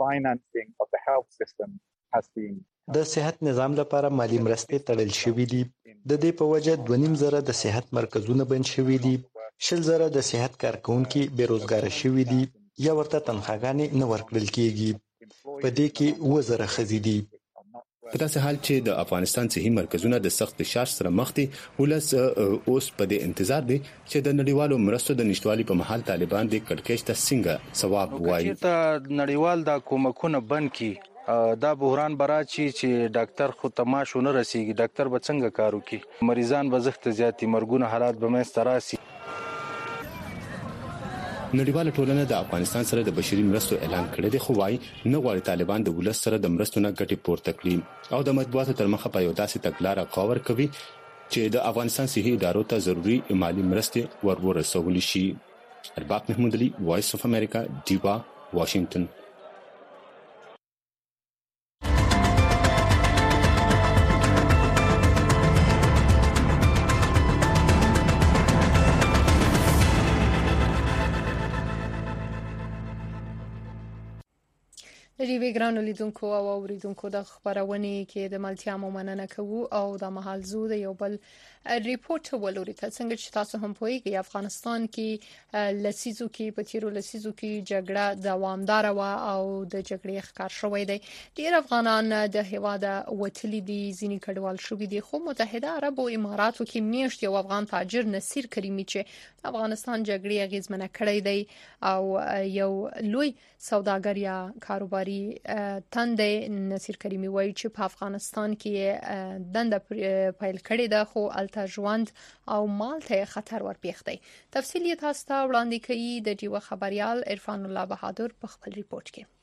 د صحت نظام لپاره مالی مرستې تړل شوې دي. د دې په وجه 2,500 د صحت مرکزونه بند شوي دي. 1,000 د صحت کارکونکو بیروزګار شوي دي یا ورته تنخواګانې نه ورکړل کیږي. په دې کې 9,000 ښځې دي. په داسې حال چې د افغانستان صحي مرکزونه د سخت فشار سره مخ دي، ولس اوس په دې انتظار دي چې د نړیوالو مرستو د نشټوالي په محل طالبان د کړکېچ ته څنګه ثواب وایي. چې نړیوال د کومکونه بند کی دا بحران براچی چې ډاکټر خو تماشو نه رسیږي، ډاکټر به څنګه کار وکړي، مریضان به زخت زیاتی، مرګونه حالات به مېست راسي. نړیواله ټولنه د افغانستان سره د بشري مرستو اعلان کړی دی، خو وايي نه غواړي طالبان د ولس سره د مرستو نه ګټې پورته کړي او د مطبوعاتو تر مخه په یو داسې تګلاره قاور کوي چې د افغانستان صحي ادارو ته ضروري مالی مرستې ورسول شي. ارباب محمود علي، وایس اف امریکا، ډیوا، واشنگټن. ریوی ګرانو لیدونکو او اوریدونکو د خبرونه کې د ملتیا مننه کوو او د محل زو د یو بل ریپورت ولوري ته څنګه چې تاسو هم پوهیږئ افغانستان کې لسیزو کې په تیرو لسیزو کې جګړه دوامدار و او د جګړې ښکار شوې ده. ډیر افغانان د هیواد وتلي دي، ځینی کډوال شوي دي، خو متحده عرب اماراتو کې میشت یو افغان تاجر نصیر کریمی چې افغانستان جګړې اغیزمنه کړې دی او یو لوی سوداګر یا کاروباري تنده نصیر کریمی وایي چې په افغانستان کې دنده پیل کړې ده خو الته ژوند او مال ته خطر ورپېښ دی. تفصیل یې تاسو ته وړاندې کوي د ډیوه خبريال عرفان الله بهادر په خپل ریپورت کې.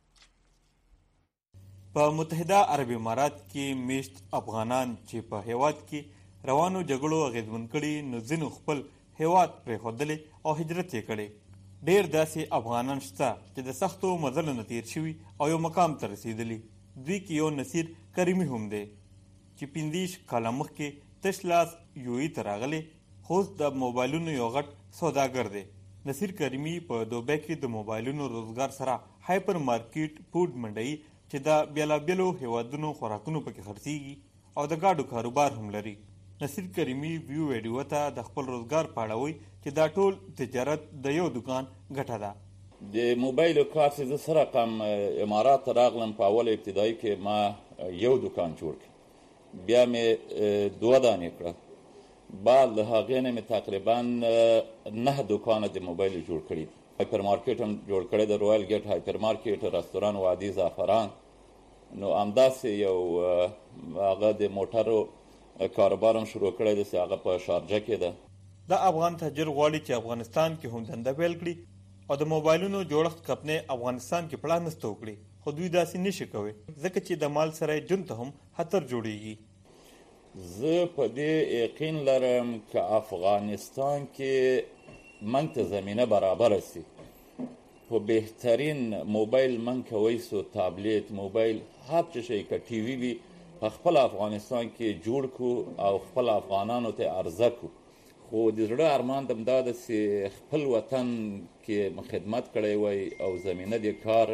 په متحده عرب امارات کې میشت افغانان چې په هیواد کې روانو جګړو اغیزمن کړي نو ځینو خپل هیواد پرېښودلی او هجرت یې کړی. ډیر داسې افغانان شته چې د سختو مزلو نه تیر شوي او یو مقام ته رسیدلی. دوی کې یو نصیر کریمی هم دی چې 15 کاله مخکې تش لاس یوې ته راغلی، خو د موبایلونو یو غټ سوداګر دی. نصیر کریمی په دوبۍ کې د موبایلونو روزګار سره هایپر مارکیټ فود منډي چې د بیلابیلو هیوادونو خوراکونو پکې خرڅیږي او د ګاډو کاروبار هم لري. نصیر کریمی ویو ویډیو ته د خپل روزګار په اړه وایي چې دا ټول تجارت د یو دکان ګټه ده. د موبایل کار چې زه سره قم امارات ته راغلم په اول ابتدایي کې ما یو دکان جوړ کړ، بیا مې 2 دانې کړه، بعد له هغې نه مې تقریبا 9 دکانه د موبایل جوړ کړي. هایپر مارکیټ هم جوړ کړی د رویل ګیټ هایپر مارکیټ، رستوران وادي زعفران. نو همداسې یو هغه د موټرو کاروبار هم شروع کړی دی، هغه په شارجه کې ده. دا افغان تاجر غواړي چې افغانستان کې هم دنده پیل کړي او د موبایلونو جوړښت کمپنۍ افغانستان کې پرانیسته وکړي، خو دوی داسې نشي کوي ځکه چې د مال سره جون ته هم خطر جوړیږي. زه په دې یقین لرم که افغانستان کې موږ ته زمینه برابره سي، په بهترین موبایل موږ کوی سو تابلیت موبایل هر څه شی که ټي وي وي په خپل افغانستان کې جوړ کو او خپل افغانانو ته عرضه کو. خو د زړه ارمان دم دا ده چې خپل وطن کې خدمت کړی وای او زمینه د کار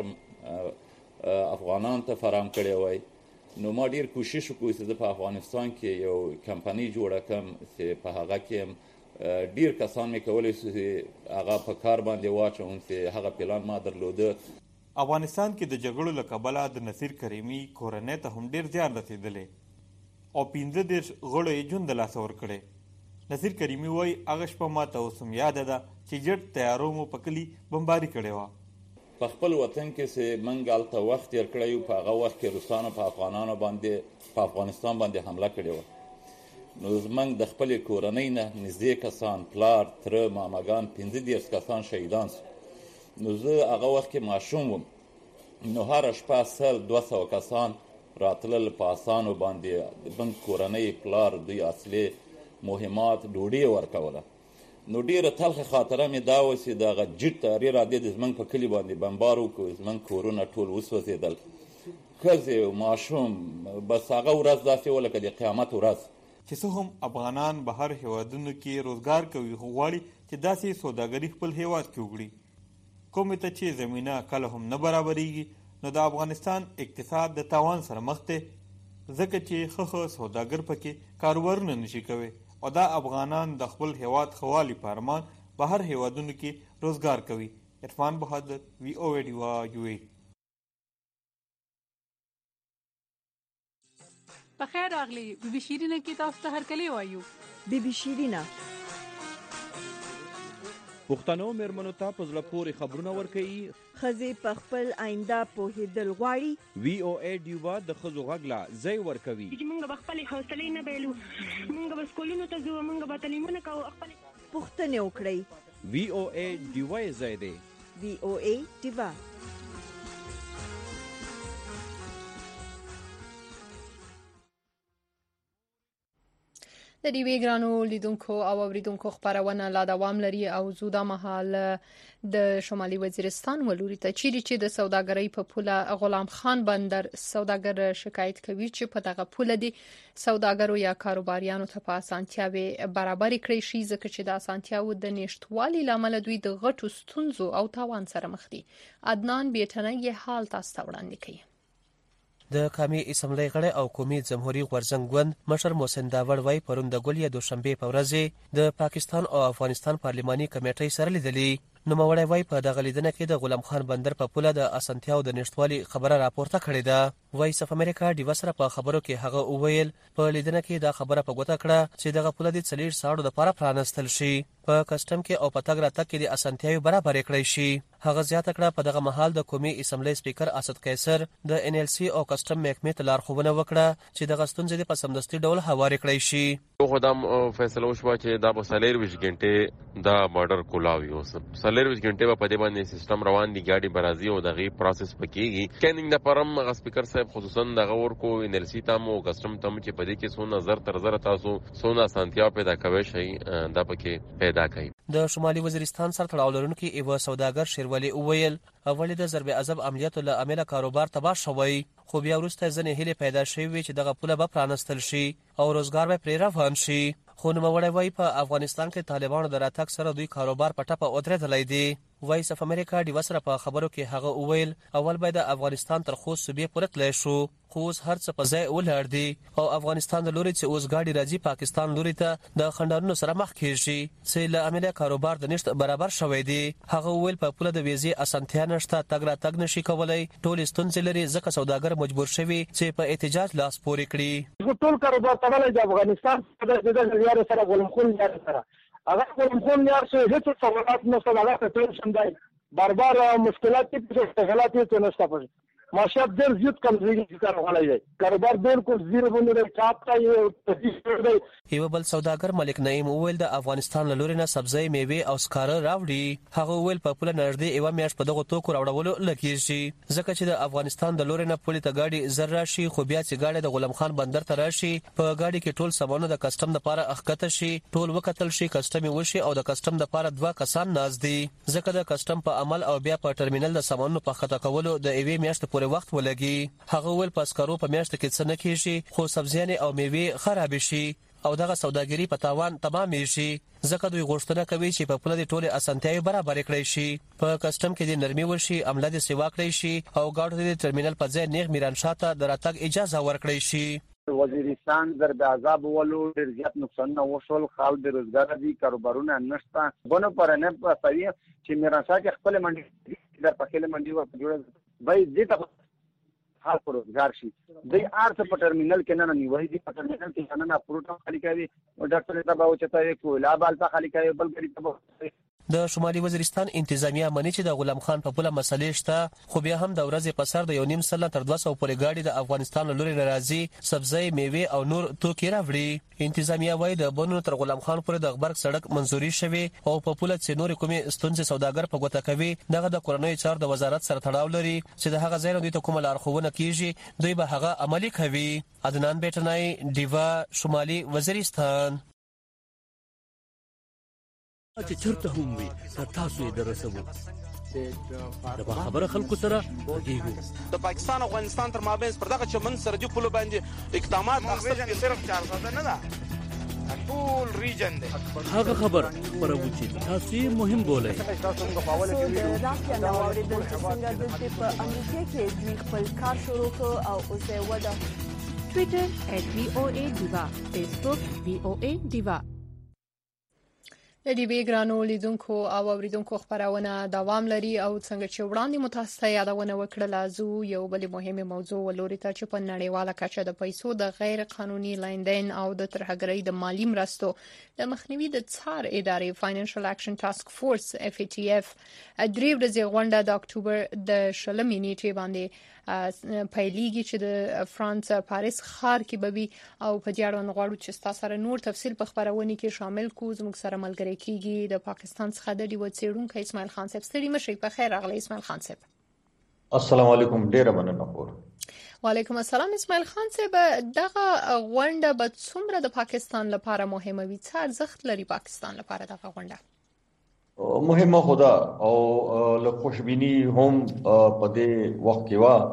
افغانانو ته فراهم کړی وای. نو ما ډیر کوشش وکړ چې په افغانستان کې یو کمپنی جوړه کړم چې په هغه کې ډیر کسان مې کولی چې هغه په کار باندې واچوم چې هغه پلان ما درلوده. افغانستان کې د جګړو له کبله د نصیر کریمي کورنۍ ته هم ډیر زیان رسېدلی او 15 غړو یې ژوند د لاسه ورکړی. نصیر کریمي وایي هغه شپه ما ته اوس هم یاده ده چې جټ تیارو مو په کلي بمباري کړې وه. په خپل وطن کې چې موږ هلته وخت تېر کړی و، په هغه وخت کې روسانو په افغانانو باندې په افغانستان باندې حمله کړې وه. نو زموږ د خپلې کورنۍ نه نږدې کسان پلار تره ماماګان 15 کسان شهیدان سو. نو زه هغه وخت کې ماشوم وم، نو هره شپه 100-200 کسان راتلل په اسانو باندې د بند کورنۍ پلار دوی اصلي مهمات ډوډۍ ورکوله. نو ډیره تلخه خاطره مې دا وه چې دغه جټ طیارې رادې د زموږ په کلي باندې بمبار وکړو، زموږ کورونه ټول وسوځېدل، ښځې او ماشوم. بس هغه ورځ داسې وه لکه د قیامت ورځ. چې څه هم افغانان بهر هیوادونو کې روزګار کوي، خو غواړي چې داسې سوداګري خپل هیواد کې وکړي. کومې ته چې زمینه کله هم نه برابریږي، نو د افغانستان اقتصاد د تاوان سره مخ دی ځکه چې ښه سوداګر پکې کاروبارونه نشي کوي او دا افغانان د خپل هیواد ښه والي په ارمان بهر هیوادونو کې روزګار کوي. عرفان بهادر، وی او ای ډیوا یو ای. په خیر راغلی بی بی شیرینه کې تاسو ته هرکلی وایو. بی بی شیرینه پښتنو میرمنو ته په زړه پورې خبرونه ورکوي، ښځې په خپل آینده پوهېدل غواړي. وی او ای ډیوا د ښځو غږ له ځای ورکوي. موږ به خپلې حوصلې نه بایلو، موږ به سکولونو ته ځو، موږ به تعلیمونه کوو، خپلې پوښتنې وکړئ. وی او ای ډیوا یې ځای دی. وی او ای ډیوا. د ډیوی ګرانو لیدونکو او اوریدونکو خبرونه لا دوام لري او زوده مهال د شمالي وزیرستان ولوري ته چې د سوداګرۍ په پوله غلام خان بندر سوداګر شکایت کوي چې په دغه پوله دي سوداګرو یا کاروباریانو ته په اسانتیاوي برابر کړی شي ځکه چې د اسانتیاو د نشټوالي لامل دوی د غټو ستونزو او تاوان سره مخ دي. عدنان بیٹنه حال تاسو ته وړاندې کوي. د قومي اسمبلی غړی او قومي جمهوریت غورځنګ ګوند مشر محسن داوړ وای پرون د ګل یا دوشنبه په ورځ د پاکستان او افغانستان پارلماني کمیټې سره لیدلې. نوموړی وای په دغه لیدنه کې د غلام خان بندر په پوله د اسانتیاو د نشټوالي خبره راپورته کړې ده. وایس اف امریکا ډیوا سره په خبرو کې هغه وویل په لیدنه کې دا خبره په ګوته کړه چې دغه پوله د 4 ساړو د لپاره پرانستل شي، په کسٹم کې او په تګ راتګ کې د اسانتیاوي برابر کړی شي. هغه زیاته کړه په دغه مهال د قومي اسمبلی سپیکر اسد قیصر د ان ال سی او کسٹم محکمې ته لارښوونه وکړه چې دغه ستونزې په سمدستي ډول هواري کړی شي. خو دا فیصله وشوه چې دا په 24 غنټې دا بارډر کولاوي اوس 24 غنټې په دې باندې سیستم روان دي، ګاډي برازي او دغه پروسس پکېږي. سکینینګ د پرم غ سپیکر صاحب خصوصا دغه ورکو ان ال سی تام او کسٹم تام چې په دې کې سونه زر تر زر تاسو سونه سانتیا پیدا کوي شي دا پکې پیدا کوي. د شمالي وزیرستان سره تړاو لرونکي ایو سوداګر شیروالي اوویل اولې د ضرب عذاب عملیاتو له امله کاروبار تباه شوی، خو بیا وروسته ځنې هیلې پیدا شوې چې دغه پوله به پرانستل شي او روزګار به پرې روان شي. خو نوموړی وایي په افغانستان کې طالبانو د راتګ سره دوی کاروبار په ټپه ودرېدلی دی. وایس اف امریکا ډیوا سره په خبرو کې هغه وویل اول باید د افغانستان تر خوست صوبې پورې تللی شو، خو اوس هر څه په ځای ولاړ دي او افغانستان د لوري چې اوس ګاډي راځي پاکستان لوري ته د خنډانونو سره مخ کېږي چې له امله کاروبار د نشت برابر شوی دی. هغه وویل په پوله د ویزې اسانتیا نشته، تګ راتګ نشي کولای، ټول ستونزې لري ځکه سوداګر مجبور شوي چې په احتجاج لاس پورې کړي. ټول کاروبار تړلی د افغانستان د یار سره غلمخون یار سره هغه غلمخون یار څه هیڅ سوالات نشته، هغه ته ټول شم دی بار بار مشکلات کې څه غلطي ته نشته. معاشیات ډېر زیات کمزوري ښکار غلی دی. کاروبار بالکل زیرو باندې دی، ټاپ ته یې. یو بل سوداګر ملک نعیم وویل د افغانستان له لوري نه سبزی، میوې او سکاره راوړي. هغه وویل په پوله نږدې یوه میاشت په دغو توکو راوړولو لګېږي، ځکه چې د افغانستان د لوري نه پولې ته ګاډي زر راشي، خو بیا چې ګاډی د غلام خان بندر ته راشي په ګاډي کې ټول سامانونه د کسټم لپاره اخکته شي، ټول وکتل شي، کسټم یې وشي او د کسټم لپاره 2 کسان ناست دي، ځکه د کسټم په عمل او بیا په ټرمینل د سامانونو په ښکته کولو د یوې میاشتې پورې وخت ولګي. هغه وویل په سکرو په میاشت کې څه نه کېږي، خو سبزیانې او میوې خرابې شي او دغه سوداګري په تاوان تمامې شي، ځکه دوی غوښتنه کوي چې په پوله د ټولې اسانتیاوې برابرې کړی شي، په کسټم کې د نرمي وشي، عمله د سیوا کړی شي او ګاډو د ټرمینل په ځای نیغ میرانشاه ته د راتګ اجازه ورکړی شي. وزیرستان ضرب عذاب ولو ډېر زیات نقصانونه وشول، خلک بېروزګاره دي، کاروبارونه نشته. بنو پر نه پوهوي چې میرانشاه کې خپل منډي د پخېله منډي ور جوړه وای دي ته خلک روزګار شي. دوی ارڅ په ټرمینل کې نه نیوي دي، په ټرمینل کې نه پروټو خالي کوي او ډاکټر ته به وچته کولا بالته خالي کوي بل غړي ته. د شمالي وزیرستان انتظامیه مني چې د غلام خان په پوله مسلې شته، خو بیا هم د ورځې په سر د 1.5 سلنه تر 200 پورې ګاډي د افغانستان له لوري راځي، سبزی، میوې او نور توکي راوړي. انتظامیه وايي د بنو تر غلام خان پورې د غبرګ سړک منځوري شوی او په پوله چې نور کومې ستونزې سوداګر په ګوته کوي دغه د کورنۍ چارو د وزارت سره تړاو لري چې د هغه ځای نه دوی ته کومه لارښوونه کیږي دوی به هغه عملي کوي. عدنان بیٹنای، ډیوا، شمالي وزیرستان. چې چرته هم وي تر تاسو یې درسوو د خبره خلکو سره غږیږو. د پاکستان او افغانستان تر مابین پر دغه چمن سرحدي پولو باندې اقدامات اخیستل صرف 400 نه ده، ټول ریجن دی. هغه خبر خپروو چې تاسو یې مهم بولئ. رافیا نو اوریدل چې څنګه د په امریکا کې دوی خپل کار شروع کړ او اوس یې وده. ټویټر @VOA Diva، فیسبوک VOA Diva. د دې بیګرانو لیدونکو او اوریدونکو خبرونه دوام لري او څنګه چې وړاندې متاسفه یادونه وکړه لازو یو بل مهمه موضوع ولوري ته چې په نړیواله کچه د پیسو د غیر قانوني لیندین او د ترهګرۍ د مالی مرستو د مخنیوي د څار ادارې فاینانشل اکشن ټاسک فورس FATF درې ورځې غونډه د اکتوبر د 20 نیټې باندې پیلېږي چې د فرانس پاریس ښار کې بوي او په دې اړه غواړو چې تاسو سره نور تفصیل په خبرونه کې شامل کو. زموږ سره ملګری کیږي د پاکستان څخه د ډیو څېړونکو اسماعیل خان صاحب. ستړي مشي په خیر راغلی اسماعیل خان صاحب. السلام علیکم، ډیره مننه. وعلیکم السلام اسماعیل خان صاحب. دغه غونډه به څومره د پاکستان لپاره مهمه وي؟ څه ارزښت لري پاکستان لپاره دغه غونډه؟ مهمه خدا او له خوشبینی هم په دې وخت کې وا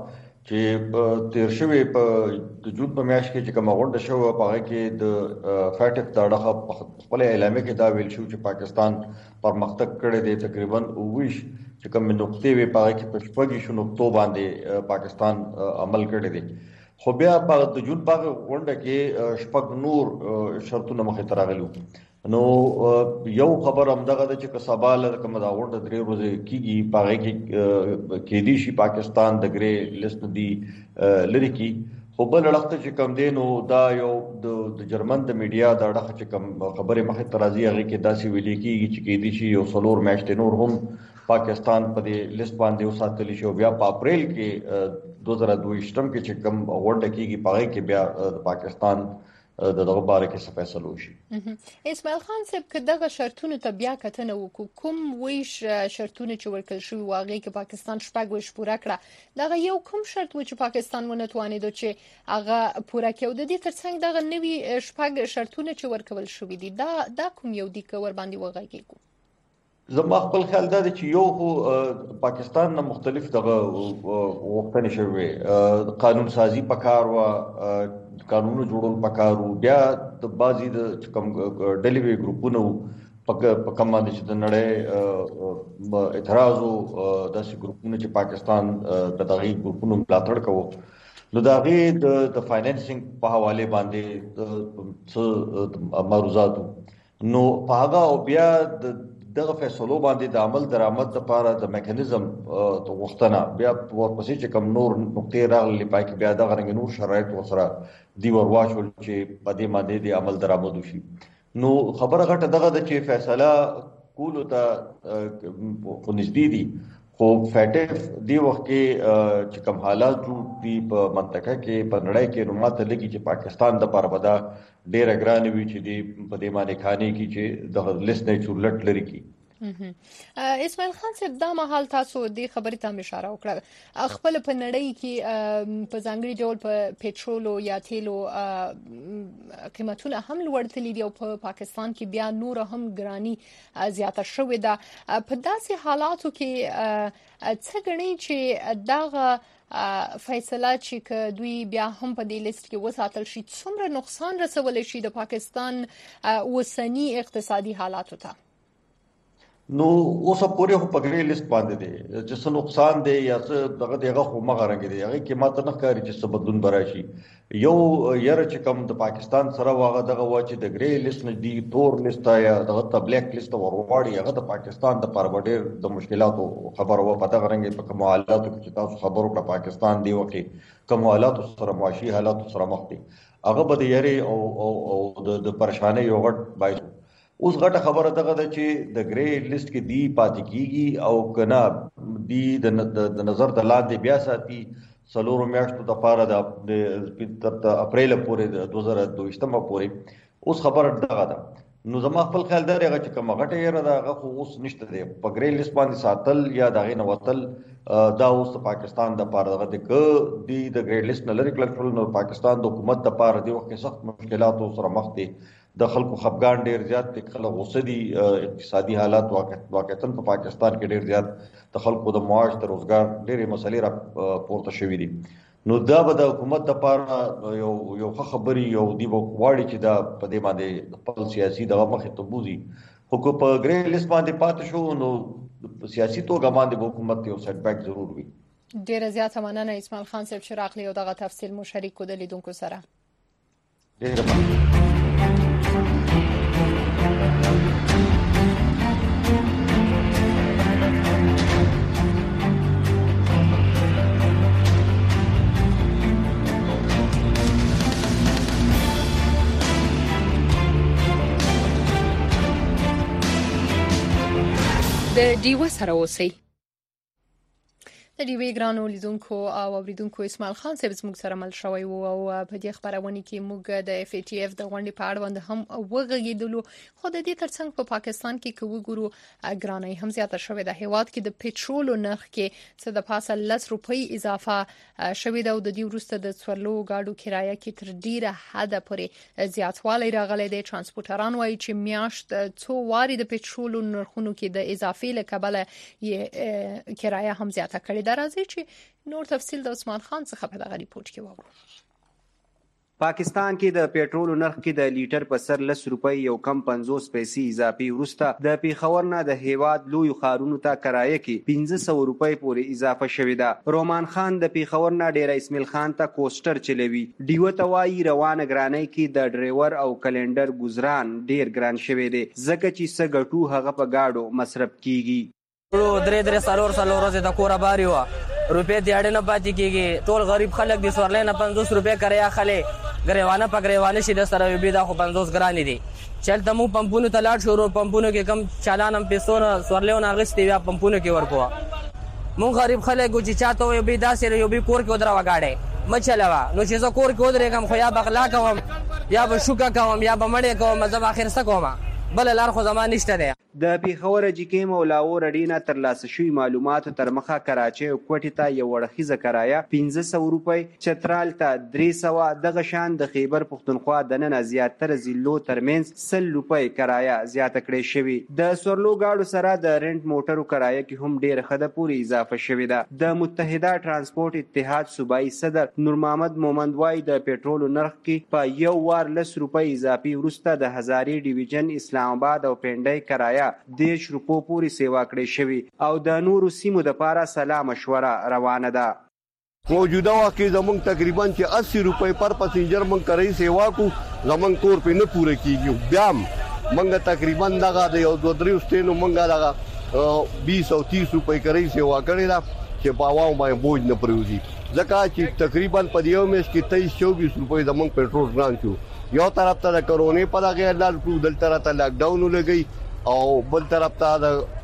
چې تیر شوی په د جون په میاشت کې چې کومه غونډه شوه په هغه کې د فاټف دغه خپل اعلامیه کې دا ویل شو چې پاکستان پرمختګ کړی دی، تقریبا 20 چې کوم نقطې وي په هغه کې په شپږ شو نقطو باندې پاکستان عمل کړی دی. خو بیا په د جون په غونډه کې شپږ نور شرطونه مخې ته راغلي. نو یو خبر هم دغه چې کسباله کوم دا غونډه درې ورځې کیږي په هغه کې دي شي پاکستان د ګری لیست دی لري کی. خو بل وخت چې کم دین او دا یو د جرمن د میډیا دا ډخه چې کم خبره مخې ته راځي هغه کې داسې ویل کیږي چې کې دي شي یو سلور میاشتې نور هم پاکستان په دې لیست باندې وساتل شي. بیا په اپریل کې 2022 کې چې کم غونډه کیږي په هغه کې بیا پاکستان دغه باره کې څه فیصله وشي. اسماعیل خان صاحب که دغه شرطونه ته بیا کتنه وکړو، کوم ویش شرطونه چې ورکړل شوي واغې کې پاکستان شپږ ویش پوره کړه، دغه یو کوم شرط و چې پاکستان ونه توانید چې هغه پوره کړي؟ د دې ترڅنګ دغه نوي شپږ شرطونه چې ورکول شوي دي دا کوم یو دي که ور باندې وغږیږو؟ زما خپل خیال دا دی چې یو پاکستان نه مختلف دغه وختونه شوي، قانون سازي پکار و، قانونو جوړول پکارو، بیا د بازي د کم ډلې ګروپونو په کوم باندې چې د نړۍ اعتراض او داسې ګروپونه چې پاکستان د دغه ګروپونو ملاتړ کوي، نو دا غي د فاینانسینګ په حواله باندې څه معروضات نو په هغه بیا دغه فیصلو باندې د عمل درآمد لپاره د میکانیزم وختنه بیا ورپسې چې کم نور نقطې راغلي پای کې بیا د غرنګ نور شرایط وسره دی ورواچول چې په دې باندې د عمل درآمد وشي. نو خبره غټه دغه د چې فیصله کولو ته نږدې دي، خو فټف دی وخت کې چې کوم حالات دی په منطقه کې په نړۍ کې نو ماته لګي چې پاکستان د لپاره به دا ډېره ګرانه وي چې دی په دې باندې خاني کې چې د لیست نه چورلټ لري کی اسماعیل خان صاحب دا مهال تاسو دې خبرې ته اشاره وکړه خپل په نړۍ کې په ځانګړي ډول په پېټرول یا تیلو قیمتونه هم لوړ تللي دي او په پاکستان کې بیا نور هم ګرانی زیاته شوې ده په داسې حالاتو کې څه ګڼي چې دغه فیصله چې دوی بیا هم په دې لیست کې وساتل شي څومره نقصان رسولی شي د پاکستان اوسنی اقتصادي حالاتو ته نو اوسه پورې خو په ګرې لیست باندې دی چې څه نقصان دی یا څه دغه خو مغه رنګ دی هغه کې ماته نه ښکاري چې څه بدلون به راشي یو یاره چې کوم د پاکستان سره واغه دغه وا چې د ګرې لیست نه دی تور لیست یا دغه ته بلیک لیست ورواړي هغه د پاکستان د لپاره ډېر د مشکلاتو خبر و په دغه رنګ په کوم حالاتو کې چې تاسو خبرو کړه پاکستان دی وکي کوم حالاتو سره معاشي حالاتو سره مخ دي هغه به د یاري او د پریشانۍ یو غټ باعث اوس غټه خبره دغه ده چې د ګرې لیست کې دی پاتې کیږي او کنه دی د نظر د لاندې بیا ساتي څلورو میاشتو د لپاره د اپریل پورې د 2022 پورې اوس خبره دغه ده نو زما خپل خیال دی هغه چې کومه غټه یې را ده خو اوس نشته دی په ګرې لیست باندې ساتل یا دغه نه وتل دا اوس پاکستان د لپاره دغه د ګرې لیست نه لري کړل نو پاکستان د حکومت د لپاره دی وخت سخت مشکلاتو سره مخ دي د خلکو خفګان ډیر زیات دي خلک غوسه دي اقتصادي حالات واقعا په پاکستان کې ډیر زیات د خلکو د معاش د روزګار ډېرې مسلې را پورته شوې دي نو دا به د حکومت لپاره یو خبري یو دی غواړي چې دا په دې باندې خپل سیاسي دغه مخې ته بوزي خو په ګرې لیست باندې پاتې شو نو سیاسي توګه باندې حکومت یو سیټ بیک ضرور وي ډیره زیاته مننه اسماعیل خان صاحب چې راغلی او دغه تفصیل مو شریک کړو د لیدونکو سره ډیره مننه د ډیو سره اوسئ د ډیوی ګرانو لیدونکو او اوریدونکو اسماعیل خان صاحب زموږ سره مل شوی وو او په دې خبرونه کې موږ د اف ای ټی اف د غونډې په اړه باندې هم وغږیدلو خو د دې ترڅنګ په پاکستان کې کوو ګورو ګرانۍ هم زیاته شوې ده هیواد کې د پېټرول نرخ کې څه د پاسه 10 روپۍ اضافه شوې ده او د دې وروسته د څورلو گاډو کرایه کې تر ډیره حد پورې زیاتوالی راغلی دی ترانسپورټران وایي چې میاشت څو واري د پېټرول نرخونو کې د اضافي لکبله کرایه هم زیاته کړې راځي چې نور تفصیل د عثمان خان څخه په دغه ریپورت کې وورو پاکستان کې د پېټرول نرخ کې د لیټر په سر 10 روپۍ یو کم 50 پیسې اضافي ورسته د پیښور نه د هیواد لوی خارونو ته کرایه کې 1500 روپۍ پورې اضافه شوې ده رومان خان د پیښور نه ډیر اسماعیل خان ته کوسټر چلوي دیو ته وایي روانه ګرانۍ کې د ډرایور او کلندر گزاران ډیر ګران شوی دی ځکه چې سګټو هغه په گاډو مصرف کیږي درې سالور ورځې د کوره باري و روپې دیاړې نه پاتې کیږي ټول غریب خلک د سورلې نه 50 روپې کریا خلې غریوانه په غریوانه شي د سره به دا خو 50 ګران دي چلته مو پمپونو ته لاړ شو پمپونو کې کم چالان هم پیسو سورلې نه غستې بیا پمپونو کې ورکو مون غریب خلک چې چاته وي به داسې یو به کور کې ودرا وګاړي مچلوا نو چې زه کور کې ودرېږم خو یا بغلا کوم یا به شوکا کوم یا به مړې کوم مزه اخر څه کوم بل لار خو زمان نشته ده د پیښور جکیم او لاهور اډینا تر لاسه شوی معلوماتو تر مخه کراچي او کوټی ته یو وړخیزه کرایه 1500 روپۍ چترال ته 300 دغه شان د خیبر پښتونخوا د نن زیاتره ضلعو ترمنځ 100 روپۍ کرایه زیاته کړې شوی د سورلو گاډو سره د رنټ موټرو کرایه کې هم ډیر خده پوری اضافه شوی ده د متحده ترانسپورت اتحاد صوبایي صدر نور محمد مومند وای د پېټرول نرخ کې په یو وار 10 روپۍ اضافي ورسته د هزاري ډیویژن اسلام آباد او پنډای کرایه 10 روپو پورې سیوا کړې شوی او د نورو سیمو د پاره سلا مشوره روانه ده موجوده وخت کې زمونږ تقریبا چې 80 روپۍ پر پسنجر مونږ کرای سیوا کو زمونږ تور په نه پوره کیږي بیا مونږ تقریبا دغه د یو 2-3 ستینو مونږ دغه 20 او 30 روپۍ کرای سیوا کړی دا چې په واو باندې بوج نه پروزي ځکه چې تقریبا په یو میاشت کې 23-24 روپۍ زمونږ پېټرول ګران شو یو طرف ته د کرونې په دغه لار ټول دلته راته لاک ډاون لګي او بل طرف ته د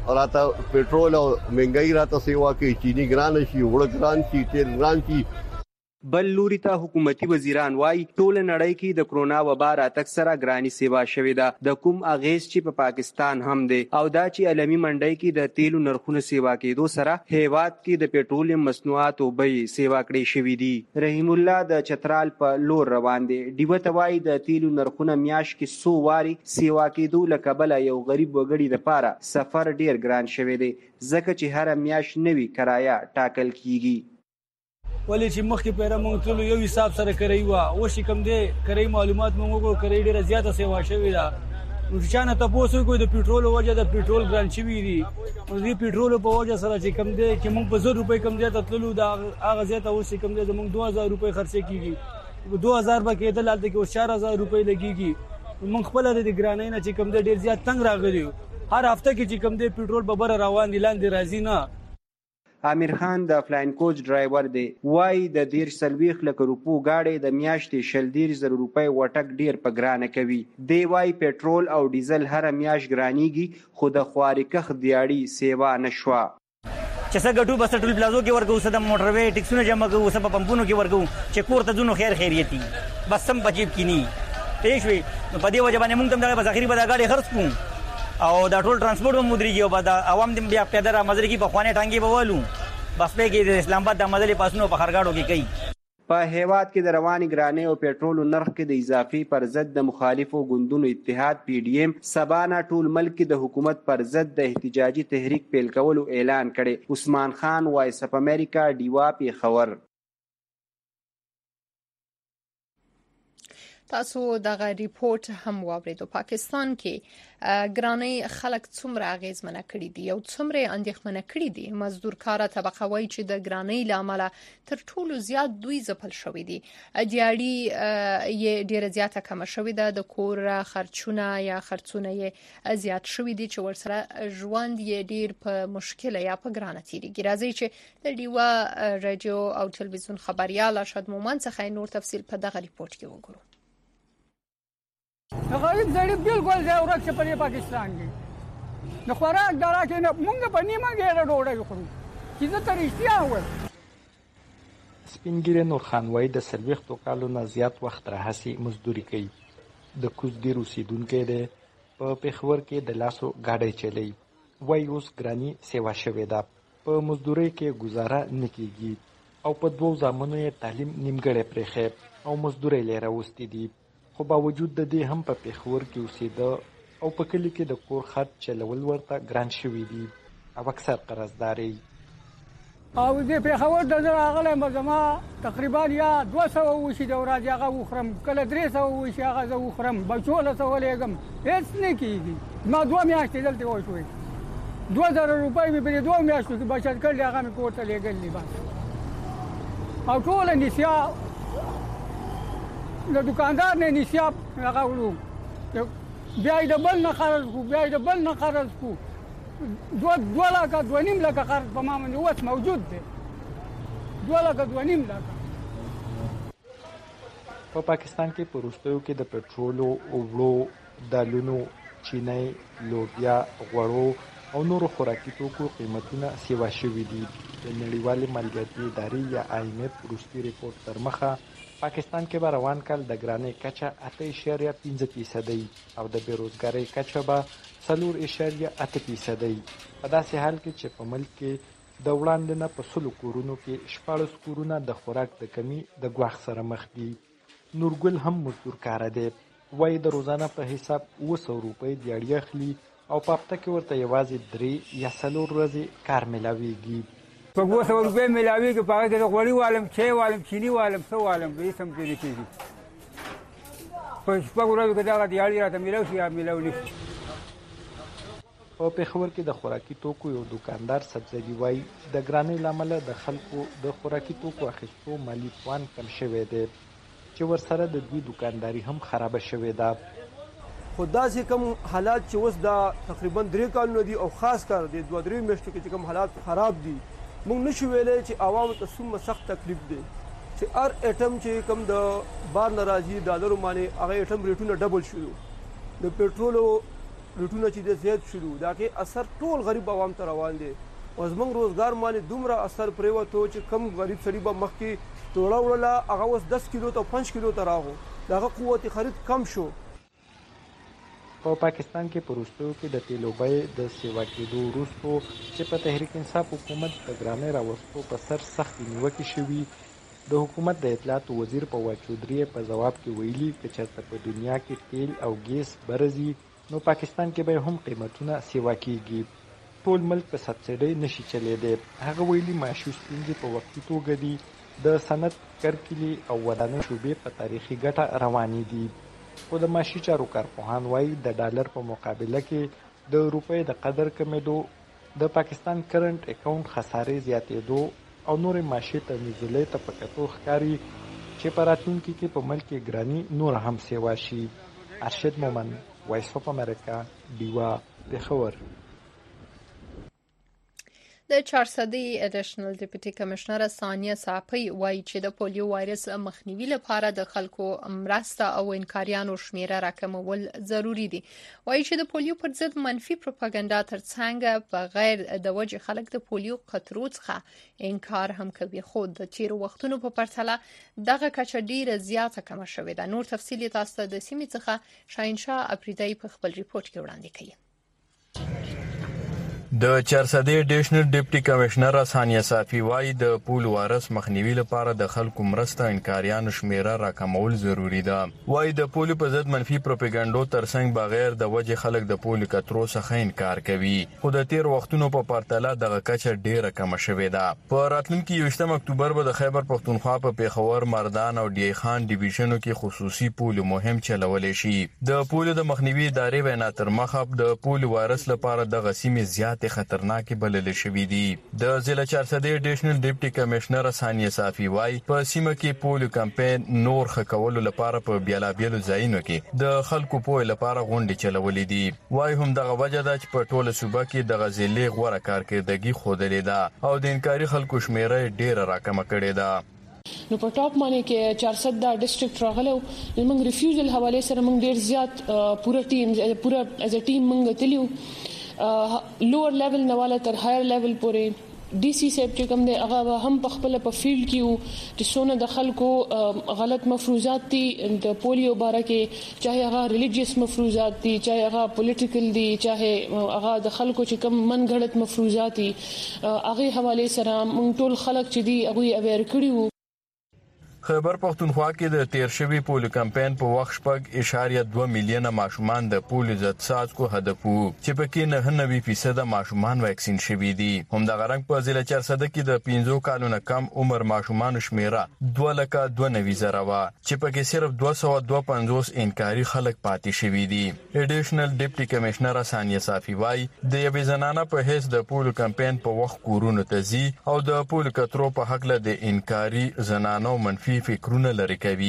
راته پټرول او مهنګای راته سیوا کوي چینی ګران شي وړ ګران شي تیل ګران شي بل لوري ته حکومتي وزیران وایي ټول نړۍ کې د کرونا وبا راتګ سره ګراني سیوا شوې ده د کوم اغیز چې په پاکستان هم دی او دا چې عالمي منډۍ کې د تیلو نرخونه سیوا کېدو سره هیواد کې د پېټرولیم مصنوعاتو بیې سیوا کړې شوې دي رحیم الله د چترال په لور روان دی ډیوه ته وایي د تیلو نرخونه میاشت کې 100 واري سیوا کېدو له کبله یو غریب وګړي لپاره سفر ډیر ګران شوی دی ځکه چې هر میاشت نوي کرایه ټاکل کیږي ولې چې مخکې پیره مونږ ټول یو حساب سره کوي وا او شي کوم دی کوي معلومات مونږ وګورو کوي ډیره زیاته سیوا شوی دا نو چې نه تاسو کوی د پېټرول وجه د پېټرول ګران شوی دی او د پېټرول په وجه سره چې کوم دی چې مونږ په 100 روپۍ کم زیاته تللو دا هغه زیاته او شي کوم دی مونږ 2000 روپۍ خرڅ کیږي 2000 به کېدل هلته کې 4000 روپۍ لګيږي مونږ خپل د ګرانۍ نه چې کوم دی ډیر زیات تنگ راغلی هر هفته کې چې کوم دی پېټرول به بر روان دي لاندې راځي نه امیر خان د فلاین کوچ ډرایور دی وای د 140 لک روپو گاډي د میاشتې 100 روپۍ وټک ډیر په ګرانه کوي دی وای پېټرول او ډیزل هر میاشت ګرانیږي خو د خواري کخ دیاړي سیوا نشوا چې څنګه ګټو بس ټول پلازو کې ورکو سده موټروي ټیکسونه جمع کوو سبا پمپونو کې ورکو چې کور ته ځونو خیر خیریتي بس سم بجیب کینی پېښوي نو په دې وجه باندې موږ تم دغه ظاهري به دا گاډي خرڅ کوو او دا ټول ترانسپورت هم مدريږي او بعد عوام دې بیا پیاده را مزري کې په خوانه ټانګي بوالو بس په کې د اسلام آباد د مزلي پاسونو په خرګاړو کې کوي په هیواد کې د رواني ګرانۍ او پېټرولو نرخ کې د اضافي پر ضد د مخالفو ګوندونو اتحاد PDM سبانا ټول ملک د حکومت پر ضد د احتجاجي تحریک پیل کولو اعلان کړي عثمان خان وایس اف امریکا ډیوا پیښور تاسو دغه ریپورت هم واوریدو پاکستان کې ګرانۍ خلک څومره اغیزمنه کړي دي او څومره اندېښمنه کړي دي مزدور کاره طبقه وایي چې د ګرانۍ لامل تر ټولو زیات دوی ځپل شوی دي دیاړي یې ډیره زیاته کم شوی ده د کور خرچونه یا خرڅونه یې زیات شوی دي چې ورسره ژوند یې ډیر په مشکل یا په ګرانه تیریږي راځي چې د ډیوا رادیو او ټلویزیون خبريال ارشد مومن څخه نور تفصیل په دغه ریپورت کې وګورو غریب زړی بالکل ځای ورک په پاکستان کې د خوراک دارا کې نه مونږ په نیمه ګیره ډوډۍ خورو چې زه تر رښتیا وایم سپینګیره نور خان وای د 40 کالو نه زیات وخت راهسي مزدوري کوي د کوزګیر اوسیدونکو دی په پیښور کې د لاسو گاډي چلی وای اوس ګرانی سیوا شوې ده په مزدوري کې گزاره نکېږي او په دوو ځامنو یې تعلیم نیمګړی پرېښی او مزدوري لري راوستي دي خو باوجود د دې هم په پیښور کې اوسېده او په کلی کې د کور خرڅ چلول ورته ګران شوي دي او اکثر قرضداري او دې پیښور د زړه هغه مزما تقریبا یا 200 وشي د ورځې هغه وخرم کله 300 وشي هغه زه وخرم بچوله سوالېګم هیڅ نه کیږي ما 2 میاشتې دلته وشوي 2000 روپۍ مې په 2 میاشتو کې بچت کړل هغه مې کوټه لګلې بس او ټول نسیا د دکاندار نه نصاب هغه ورو بیا د بل نه خرج کو بیا د بل نه خرج کو 2 لک 2.5 لک خرج په ما باندې اوس موجود دی 2 لک 2.5 لک په پاکستان کې په وروستیو کې د پېټرولو او وړو دالونو چینی لوبیا غوړو او نورو خوراکي توکو قیمتونه سیوا شوي دي د نړیوالې مالیاتي ادارې یا IMF وروستي ریپورت تر مخه پاکستان کې به روان کال د ګرانۍ کچه 8.5% او د بیروزګارۍ کچه به 4.8% په داسې حال کې چې په ملک کې د وړاندې نه په 100 کورونو کې 14 کورونه د خوراک د کمی د ګواښ سره مخ دي نورګل هم مزدور کار دی وای د روزانه په حساب 200 روپۍ دیاړي اخلي او په هفته کې ورته یوازې 3 یا 4 ورځې کار ملاويږي په 200 روپۍ ملاويږي په هغه کې د غوړي والم چای والم چینی والم څه والم به سم کې کېږي په شپږ ورځو کې دا دیاړي راته ملاوي شي یا ملاوي په پیښور کې د خوراکي توکو یو دکاندار سبزی وای د ګرانۍ لامل د خلکو د خوراکي توکو اخیستو مالی توان کم شوی دی چې ورسره د دوی دکانداري هم خراب شوی ده خو داسې کوم حالات چې اوس دا تقریبا 3 کالونه دي او خاص کار دي 2-3 میاشتو کې چې کوم حالات خراب دي مونږ نشو ویلې چې عوامو ته څومره سخت تکلیف دی چې هر ایټم چې کوم د بار ناراضي ډالرو باندې هغه ایټم ریټونه ډبل شو د پېټرولو ریټونه چې د زیات شلو دا کې اثر ټول غریب عوام ته روان دی او زموږ روزګار باندې دومره اثر پرېوتو چې کم غریب سړي به مخکې توړه وړله هغه اوس 10 کیلو ته 5 کیلو ته راغو د هغه قوت خرید کم شو. په پاکستان کې په وروستیو کې د تیلو بیې د سیوا کېدو وروستو چې په تحریک انصاف حکومت د ګرانۍ راوستو په سر سختې نیوکې شوي. د حکومت د اطلاعاتو وزیر فواد چودھری په جواب کې ویلي که چېرته په دنیا کې تیل او ګیس برزي نو پاکستان کې به هم قیمتونه سیوا کېږي. ټول ملک په سبسایډۍ نشي چلیدی. هغه ویلي معاشي ستونزې په وختي توګه دي. د صنعت کرکیلي او ودانۍ شعبې په تاریخي ګټه روانې دي. خو د معاشي چارو کارپوهان وایي د ډالر په مقابله کې د روپۍ د قدر کمېدو د پاکستان کرنټ اکاونټ خسارې زیاتېدو او نورې معاشي تنزلۍ ته په کتو ښکاري چې په راتلونکي کې په ملک کې ګراني نور هم سیوا شي. ارشد مومن، وایس اف امریکا، ډیوا، پېښور. د 400 اډیشنل ډیپټي کمشنر ثانیه صافی وایي چې د پولیو وایرس مخنیوي لپاره د خلکو مرسته او انکاریانو شمیره راکمول ضروری دي. وایي چې د پولیو پر ضد منفي پروپاګاندا ترڅنګ په غیر د وجه خلک د پولیو قطرو څخه انکار هم کوي. خو د تیر وختونو په پرتله دغه کچه ډیره زیاته کمه شوې ده. نور تفصیل تاسو ته د سیمې څخه شاهینشاه افریدی په خپل ریپورت کې وړاندې کوي. د 400 اډیشنل ډیپټي کمشنر ثانیه صافی وایي د پول وایرس مخنیوي لپاره د خلکو مرسته انکاریانو شمیره راکمول ضروری ده. وایي د پول په ضد منفي پروپاګاندا ترڅنګ بغیر د وجه خلک د پول کترو څخه انکار کوي. خو د تیر وختونو په پرتله دغه کچه ډیره کم شوې ده. په راتلونکي 28 اکتوبر به د خیبر پښتونخوا په پیښور، مردان او ډی خان ډیویژنو کې خصوصي پول مهم چلولې شي. د پول د مخنیوي ادارې وینا تر مخه د پول وایرس لپاره د غسیمې زیات خطرناکې بلل شوې دي. د ضلع 400 اډیشنل ډیپټي کمشنر ثانیه صافی وایي په سیمه کې پولیو کمپاین نور ښه کولو لپاره په بیلابیلو ځایونو کې د خلکو پوهې لپاره غونډې چلولې دي. وایي هم دغه وجه ده چې په ټوله صوبه کې د ضلع غوره کارکردګي ښودلې ده او د انکاري خلکو شمیره ډیره راکمه کړې ده. نو په ټاپ باندې کې 400 دا ډیسټریکټ راغلو. موږ ریفیوزل حواله سره موږ ډیر زیات پورا ایز ا ټیم موږ تلیو لوور لیول نواله تر هایر لیول پورې D C صاحب چې کوم دی هغه هم په خپل په فیلډ کې چې څونه د خلکو غلط مفروضات دي د پولیو باره کې، چاهے هغه ریلیجیس مفروضات دي، چاهے هغه پولیټیکل دي، چاهے هغه د خلکو چې کوم من غړت مفروضات دي، هغه حواله سره موږ ټول خلک چې دي هغه اویر کړیو. خیبر پښتونخوا کې د تیر شوی پولیو کمپاین په وخت 4.2 میلیونه ماشومان د پولیو ضد څاڅکو هدف وو چې پکې 99% ماشومان واکسین شوي دي. همدغه رنګ په ضلع 400 کې د 15 کالونو کم عمر ماشومان شمیره 2,92,000 وا چې پکې صرف 252 انکاري خلک پاتې شوي دي. اډیشنل ډیپټي کمشنر ثانیه صافی وایي د یوې زنانه په هیڅ د پولیو کمپاین په وخت کورونو ته ځي او د پولیو کترو په حق له د انکاري زنانو منفي فکرونه لري کوي.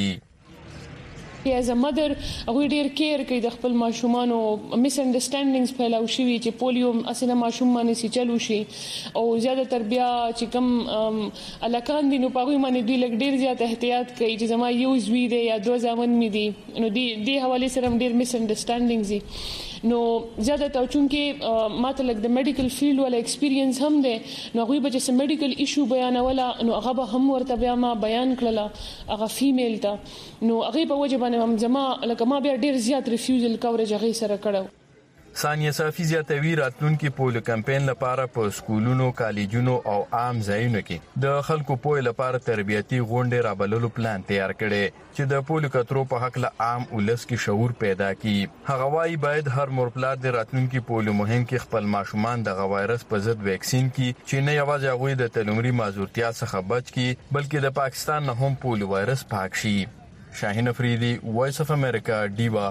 ایز ا مدر هغه ډیر کیر کوي د خپل ماشومانو. میس انډرستانډینګز پیلاو شوي چې پولیو اسنه ماشوم باندې سي چلو شي او زیاده تربیه چې کم الکان دي نو پاغوي باندې دوی لګ ډیر زیات احتیاط کوي چې زما یو زوی دی یا دوه ځامن می دي نو دی حواله سره ډیر میس انډرستانډینګز دي. نو زیاده ته چونکه ماته لګ د میډیکل فیلډ ولا ایکسپیرینس هم ده نو هغه به چې میډیکل ایشو بیانوله نو هغه به هم ورته بیا ما بیان کړله هغه فیمیل ته نو هغه په وجه باندې هم زما لکه ما بیا ډیر زیات ریفیوزل کوریج هغه سره کړو. ثانیه صافی زیاتوي راتلونکي پولیو کمپاین لپاره په سکولونو، کالجونو او عام ځایونو کې د خلکو پوهې لپاره تربیتي غونډې رابللو پلان تیار کړي چې د پولیو کترو په حق له عام ولس کې شعور پیدا کړي. هغه وايي باید هر مور پلار د راتلونکي پولیو مهم کې خپل ماشومان د وایرس په ضد ویکسین کړي چې نه یوازې هغوی د تلمري معذورتیا څخه بچ کړي بلکې د پاکستان نه هم پولیو وایرس پاک شي. شاهین افریدی، وایس اف امریکا، ډیوا.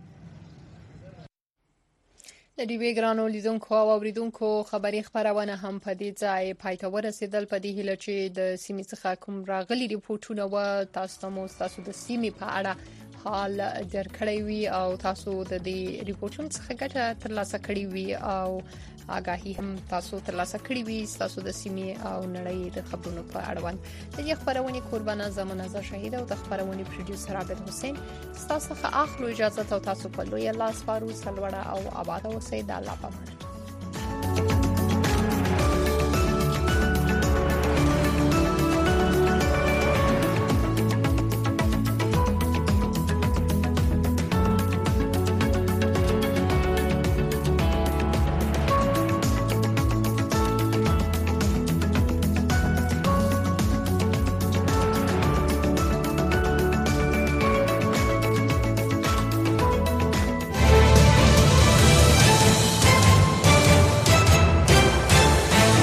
د ډیوی ګرانو لیدونکو او اوریدونکو خبري خبرونه هم په دې ځای پای ته ورسېدل. په دې هیله چې د سیمې څخه کوم راغلي ریپورتونه و تاسو د سیمې په اړه حال درکړی وي او تاسو د دې ریپورتونو څخه ګټه ترلاسه کړې وي او آگاهي هم تاسو ترلاسه کړې وي تاسو د سیمې او نړۍ د خبرونو په اړوند. د دې خبرونه قربانه زمانه شهید او د خبرونه پروډوسر عابد حسین تاسو څخه اخلو اجازه او تاسو په لوی الله سپارو سلوړه او آباد اوسئ د الله په امان.